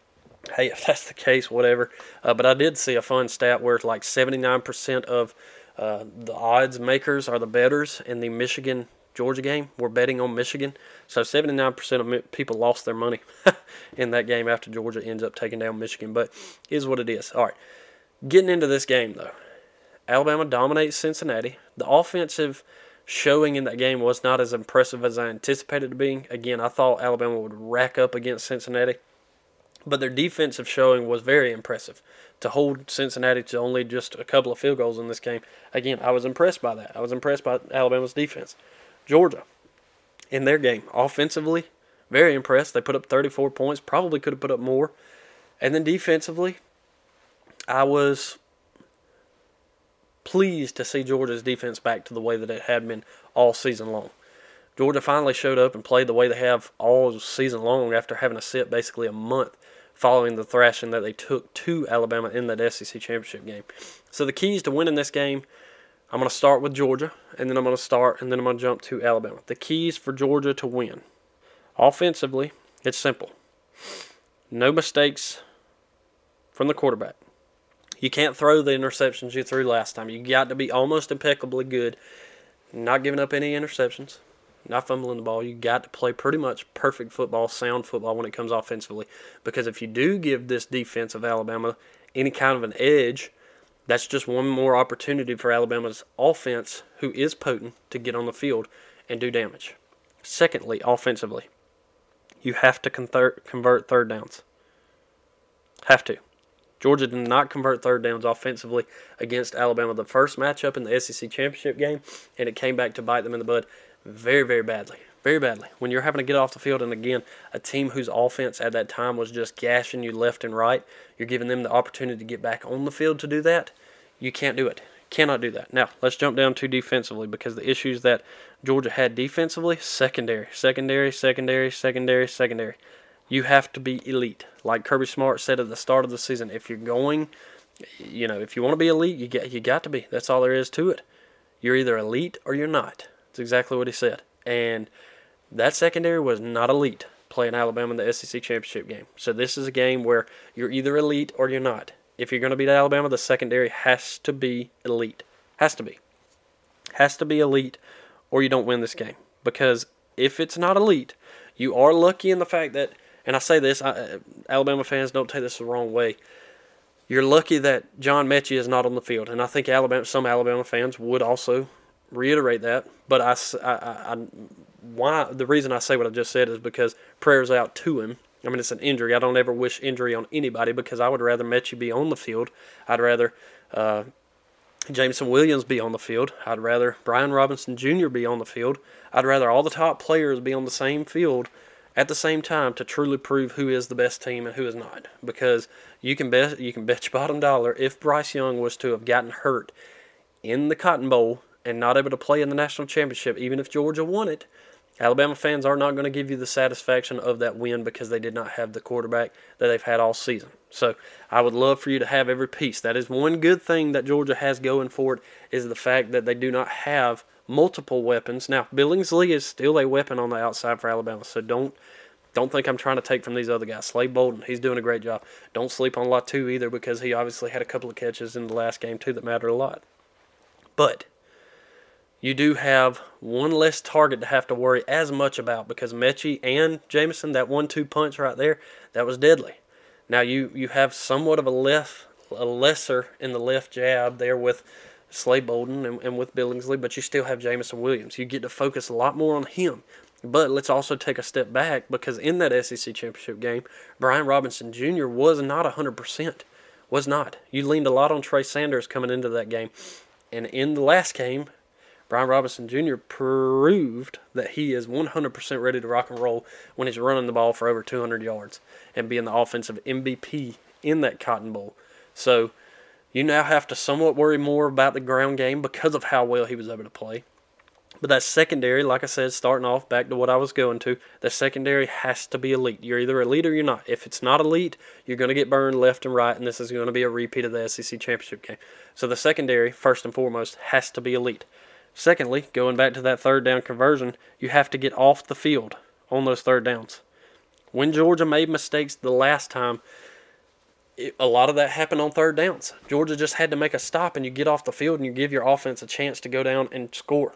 Hey, if that's the case, whatever. But I did see a fun stat where it's like 79% of the odds makers are the bettors in the Michigan Georgia game. Were betting on Michigan. So 79% of people lost their money in that game after Georgia ends up taking down Michigan. But is what it is. All right. Getting into this game, though. Alabama dominates Cincinnati. The offensive showing in that game was not as impressive as I anticipated it to be. Again, I thought Alabama would rack up against Cincinnati. But their defensive showing was very impressive. To hold Cincinnati to only just a couple of field goals in this game, again, I was impressed by that. I was impressed by Alabama's defense. Georgia, in their game, offensively, very impressed. They put up 34 points, probably could have put up more. And then defensively, I was pleased to see Georgia's defense back to the way that it had been all season long. Georgia finally showed up and played the way they have all season long after having to sit basically a month following the thrashing that they took to Alabama in that SEC championship game. So the keys to winning this game, I'm going to start with Georgia, and then I'm going to jump to Alabama. The keys for Georgia to win. Offensively, it's simple. No mistakes from the quarterback. You can't throw the interceptions you threw last time. You got to be almost impeccably good, not giving up any interceptions, not fumbling the ball. You got to play pretty much perfect football, sound football when it comes offensively. Because if you do give this defense of Alabama any kind of an edge, that's just one more opportunity for Alabama's offense, who is potent, to get on the field and do damage. Secondly, offensively, you have to convert third downs. Have to. Georgia did not convert third downs offensively against Alabama the first matchup in the SEC championship game, and it came back to bite them in the bud very, very badly. Very badly. When you're having to get off the field, and again, a team whose offense at that time was just gashing you left and right, you're giving them the opportunity to get back on the field to do that, you can't do it. Cannot do that. Now, let's jump down to defensively, because the issues that Georgia had defensively, secondary. You have to be elite. Like Kirby Smart said at the start of the season, if you're going, if you want to be elite, you got to be. That's all there is to it. You're either elite or you're not. That's exactly what he said. And that secondary was not elite playing Alabama in the SEC championship game. So this is a game where you're either elite or you're not. If you're going to beat Alabama, the secondary has to be elite. Has to be. Has to be elite, or you don't win this game. Because if it's not elite, you are lucky in the fact that, and I say this, Alabama fans, don't take this the wrong way, you're lucky that John Mechie is not on the field. And I think some Alabama fans would also reiterate that. But the reason I say what I just said is because prayers out to him. I mean, it's an injury. I don't ever wish injury on anybody, because I would rather Mechie be on the field. I'd rather Jameson Williams be on the field. I'd rather Brian Robinson Jr. be on the field. I'd rather all the top players be on the same field at the same time to truly prove who is the best team and who is not. Because you can bet your bottom dollar, if Bryce Young was to have gotten hurt in the Cotton Bowl and not able to play in the national championship, even if Georgia won it, Alabama fans are not going to give you the satisfaction of that win, because they did not have the quarterback that they've had all season. So I would love for you to have every piece. That is one good thing that Georgia has going for it, is the fact that they do not have multiple weapons. Now, Billingsley is still a weapon on the outside for Alabama, so don't think I'm trying to take from these other guys. Slade Bolden, he's doing a great job. Don't sleep on Latu either, because he obviously had a couple of catches in the last game too that mattered a lot. But you do have one less target to have to worry as much about, because Mechie and Jameson, that 1-2 punch right there, that was deadly. Now you have somewhat of a lesser in the left jab there with Slade Bolden and with Billingsley, but you still have Jameson Williams. You get to focus a lot more on him. But let's also take a step back, because in that SEC championship game, Brian Robinson Jr. was not 100%. Was not. You leaned a lot on Trey Sanders coming into that game. And in the last game, Brian Robinson Jr. proved that he is 100% ready to rock and roll when he's running the ball for over 200 yards and being the offensive MVP in that Cotton Bowl. So you now have to somewhat worry more about the ground game because of how well he was able to play. But that secondary, like I said, starting off back to what I was going to, the secondary has to be elite. You're either elite or you're not. If it's not elite, you're going to get burned left and right, and this is going to be a repeat of the SEC championship game. So the secondary, first and foremost, has to be elite. Secondly, going back to that third down conversion, you have to get off the field on those third downs. When Georgia made mistakes the last time, a lot of that happened on third downs. Georgia just had to make a stop, and you get off the field and you give your offense a chance to go down and score.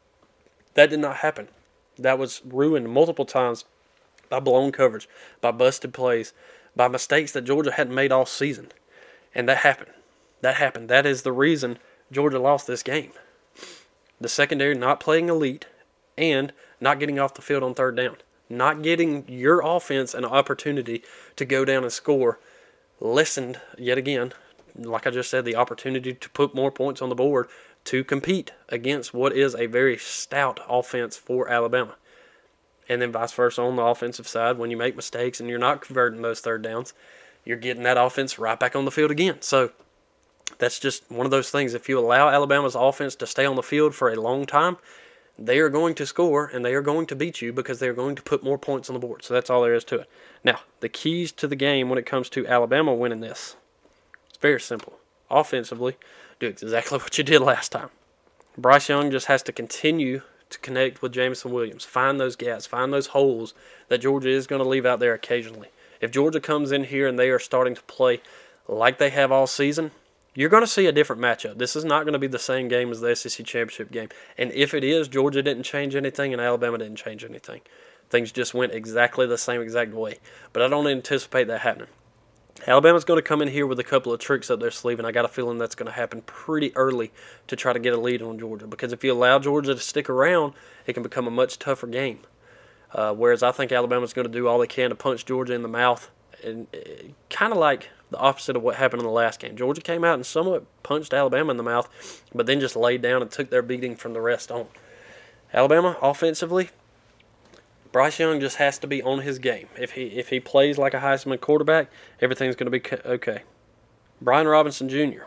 That did not happen. That was ruined multiple times by blown coverage, by busted plays, by mistakes that Georgia hadn't made all season. And that happened. That happened. That is the reason Georgia lost this game. The secondary not playing elite and not getting off the field on third down. Not getting your offense an opportunity to go down and score. Lessened, yet again, like I just said, the opportunity to put more points on the board to compete against what is a very stout offense for Alabama. And then vice versa on the offensive side, when you make mistakes and you're not converting those third downs, you're getting that offense right back on the field again. So that's just one of those things. If you allow Alabama's offense to stay on the field for a long time, they are going to score and they are going to beat you because they are going to put more points on the board. So that's all there is to it. Now, the keys to the game when it comes to Alabama winning this, it's very simple. Offensively, do exactly what you did last time. Bryce Young just has to continue to connect with Jameson Williams. Find those gaps, find those holes that Georgia is going to leave out there occasionally. If Georgia comes in here and they are starting to play like they have all season, you're going to see a different matchup. This is not going to be the same game as the SEC Championship game. And if it is, Georgia didn't change anything and Alabama didn't change anything. Things just went exactly the same exact way. But I don't anticipate that happening. Alabama's going to come in here with a couple of tricks up their sleeve, and I got a feeling that's going to happen pretty early to try to get a lead on Georgia. Because if you allow Georgia to stick around, it can become a much tougher game. Whereas I think Alabama's going to do all they can to punch Georgia in the mouth, and kind of like the opposite of what happened in the last game. Georgia came out and somewhat punched Alabama in the mouth, but then just laid down and took their beating from the rest on. Alabama, offensively, Bryce Young just has to be on his game. If he plays like a Heisman quarterback, everything's going to be okay. Brian Robinson Jr.,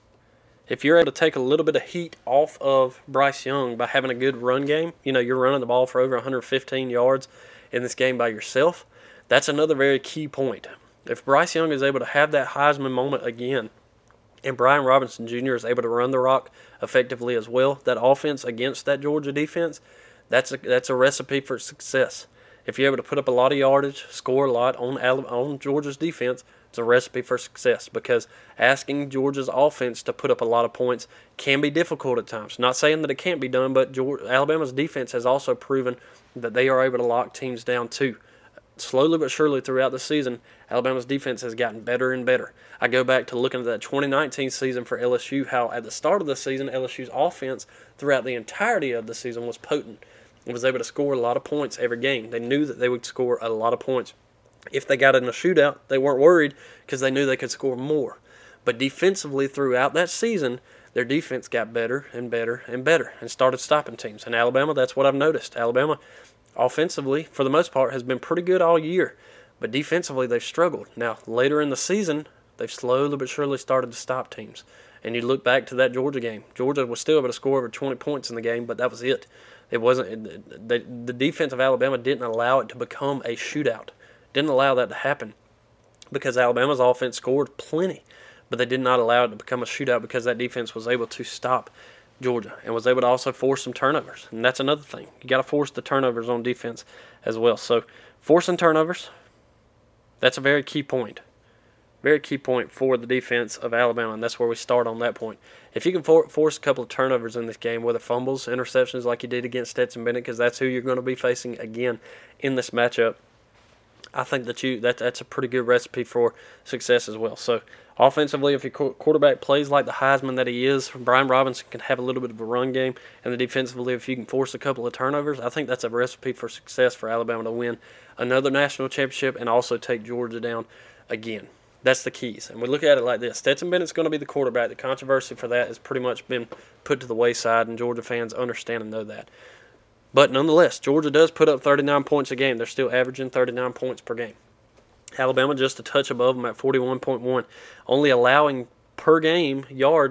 if you're able to take a little bit of heat off of Bryce Young by having a good run game, you're running the ball for over 115 yards in this game by yourself, that's another very key point. If Bryce Young is able to have that Heisman moment again, and Brian Robinson Jr. is able to run the rock effectively as well, that offense against that Georgia defense, that's a recipe for success. If you're able to put up a lot of yardage, score a lot on Georgia's defense, it's a recipe for success, because asking Georgia's offense to put up a lot of points can be difficult at times. Not saying that it can't be done, but Alabama's defense has also proven that they are able to lock teams down too. Slowly but surely throughout the season, Alabama's defense has gotten better and better. I go back to looking at that 2019 season for LSU, how at the start of the season, LSU's offense throughout the entirety of the season was potent. It was able to score a lot of points every game. They knew that they would score a lot of points. If they got in a shootout, they weren't worried because they knew they could score more. But defensively throughout that season, their defense got better and better and better and started stopping teams. And Alabama, that's what I've noticed. Alabama, offensively, for the most part, has been pretty good all year. But defensively, they've struggled. Now, later in the season, they've slowly but surely started to stop teams. And you look back to that Georgia game. Georgia was still able to score over 20 points in the game, but that was it. It wasn't. The defense of Alabama didn't allow it to become a shootout. Didn't allow that to happen because Alabama's offense scored plenty, but they did not allow it to become a shootout because that defense was able to stop Georgia and was able to also force some turnovers. And that's another thing. You got to force the turnovers on defense as well. So forcing turnovers, that's a very key point. Very key point for the defense of Alabama, and that's where we start on that point. If you can force a couple of turnovers in this game, whether fumbles, interceptions like you did against Stetson Bennett, because that's who you're going to be facing again in this matchup, I think that's a pretty good recipe for success as well. So offensively, if your quarterback plays like the Heisman that he is, Brian Robinson can have a little bit of a run game, and then defensively, if you can force a couple of turnovers, I think that's a recipe for success for Alabama to win another national championship and also take Georgia down again. That's the keys. And we look at it like this. Stetson Bennett's going to be the quarterback. The controversy for that has pretty much been put to the wayside, and Georgia fans understand and know that. But nonetheless, Georgia does put up 39 points a game. They're still averaging 39 points per game. Alabama just a touch above them at 41.1. Only allowing per game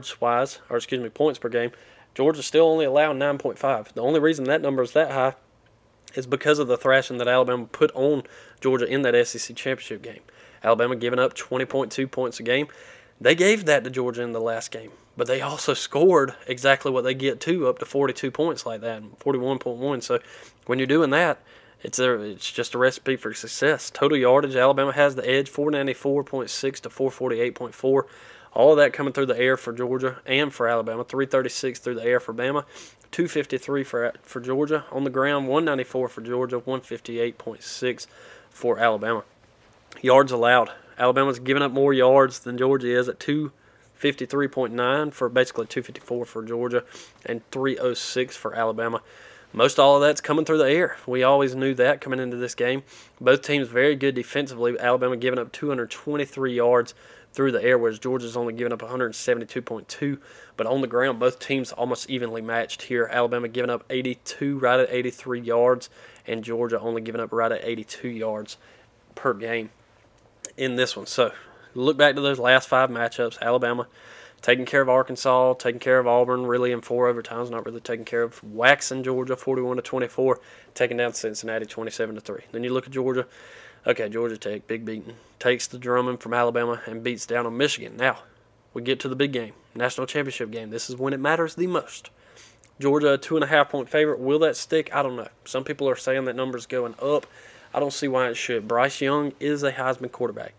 points per game. Georgia's still only allowing 9.5. The only reason that number is that high is because of the thrashing that Alabama put on Georgia in that SEC championship game. Alabama giving up 20.2 points a game. They gave that to Georgia in the last game, but they also scored exactly what they get to, up to 42 points like that, 41.1. So when you're doing that, It's just a recipe for success. Total yardage, Alabama has the edge, 494.6 to 448.4. All of that coming through the air for Georgia and for Alabama. 336 through the air for Bama, 253 for Georgia. On the ground, 194 for Georgia, 158.6 for Alabama. Yards allowed. Alabama's giving up more yards than Georgia is at 253.9 for basically 254 for Georgia and 306 for Alabama. Most all of that's coming through the air. We always knew that coming into this game. Both teams very good defensively. Alabama giving up 223 yards through the air, whereas Georgia's only giving up 172.2. But on the ground, both teams almost evenly matched here. Alabama giving up 82, right at 83 yards, and Georgia only giving up right at 82 yards per game in this one. So look back to those last 5 matchups. Alabama taking care of Arkansas, taking care of Auburn, really in 4 overtimes, not really taking care of waxing Georgia 41-24, taking down Cincinnati 27-3. Then you look at Georgia. Okay, Georgia Tech, big beating, takes the drumming from Alabama and beats down on Michigan. Now we get to the big game, national championship game. This is when it matters the most. Georgia, a 2.5-point favorite. Will that stick? I don't know. Some people are saying that number's going up. I don't see why it should. Bryce Young is a Heisman quarterback.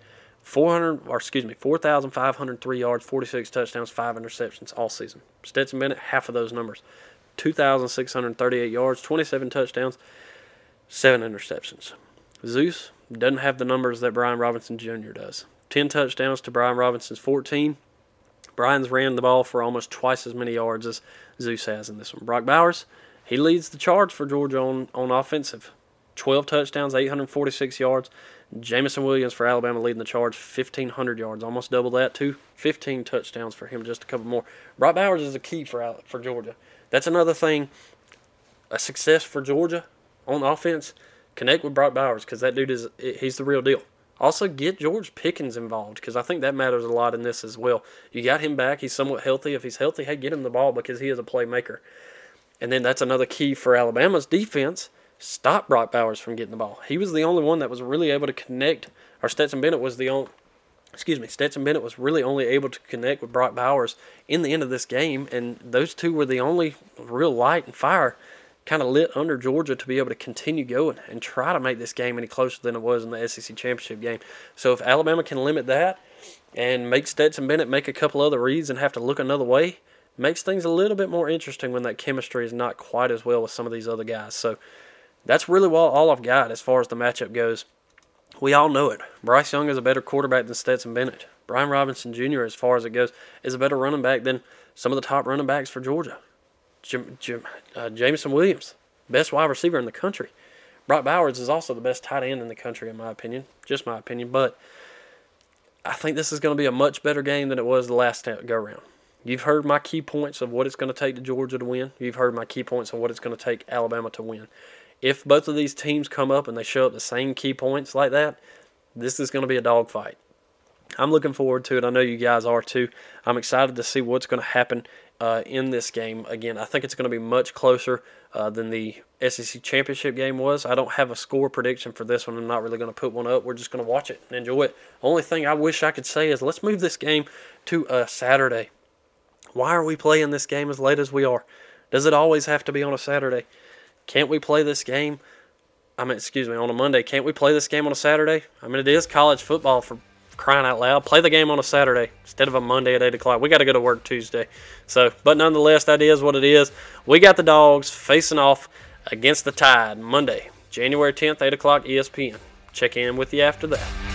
4,503 yards, 46 touchdowns, 5 interceptions all season. Stetson Bennett, half of those numbers. 2,638 yards, 27 touchdowns, 7 interceptions. Zeus doesn't have the numbers that Brian Robinson Jr. does. 10 touchdowns to Brian Robinson's 14. Brian's ran the ball for almost twice as many yards as Zeus has in this one. Brock Bowers, he leads the charge for Georgia on offensive. 12 touchdowns, 846 yards. Jamison Williams for Alabama leading the charge, 1,500 yards, almost double that too. 15 touchdowns for him, just a couple more. Brock Bowers is a key for Georgia. That's another thing, a success for Georgia on offense. Connect with Brock Bowers because that dude he's the real deal. Also get George Pickens involved because I think that matters a lot in this as well. You got him back. He's somewhat healthy. If he's healthy, hey, get him the ball because he is a playmaker. And then that's another key for Alabama's defense. Stop Brock Bowers from getting the ball. He was the only one that was really able to connect, or Stetson Bennett was really only able to connect with Brock Bowers in the end of this game, and those two were the only real light and fire kind of lit under Georgia to be able to continue going and try to make this game any closer than it was in the SEC championship game. So if Alabama can limit that and make Stetson Bennett make a couple other reads and have to look another way, makes things a little bit more interesting when that chemistry is not quite as well with some of these other guys. So that's really all I've got as far as the matchup goes. We all know it. Bryce Young is a better quarterback than Stetson Bennett. Brian Robinson Jr., as far as it goes, is a better running back than some of the top running backs for Georgia. Jamison Williams, best wide receiver in the country. Brock Bowers is also the best tight end in the country, in my opinion. Just my opinion. But I think this is going to be a much better game than it was the last go-around. You've heard my key points of what it's going to take to Georgia to win. You've heard my key points of what it's going to take Alabama to win. If both of these teams come up and they show up the same key points like that, this is going to be a dogfight. I'm looking forward to it. I know you guys are too. I'm excited to see what's going to happen in this game. Again, I think it's going to be much closer than the SEC championship game was. I don't have a score prediction for this one. I'm not really going to put one up. We're just going to watch it and enjoy it. Only thing I wish I could say is let's move this game to a Saturday. Why are we playing this game as late as we are? Does it always have to be on a Saturday? Can't we play this game, on a Monday? Can't we play this game on a Saturday? I mean, it is college football, for crying out loud. Play the game on a Saturday instead of a Monday at 8 o'clock. We got to go to work Tuesday. But nonetheless, that is what it is. We got the Dogs facing off against the Tide Monday, January 10th, 8 o'clock, ESPN. Check in with you after that.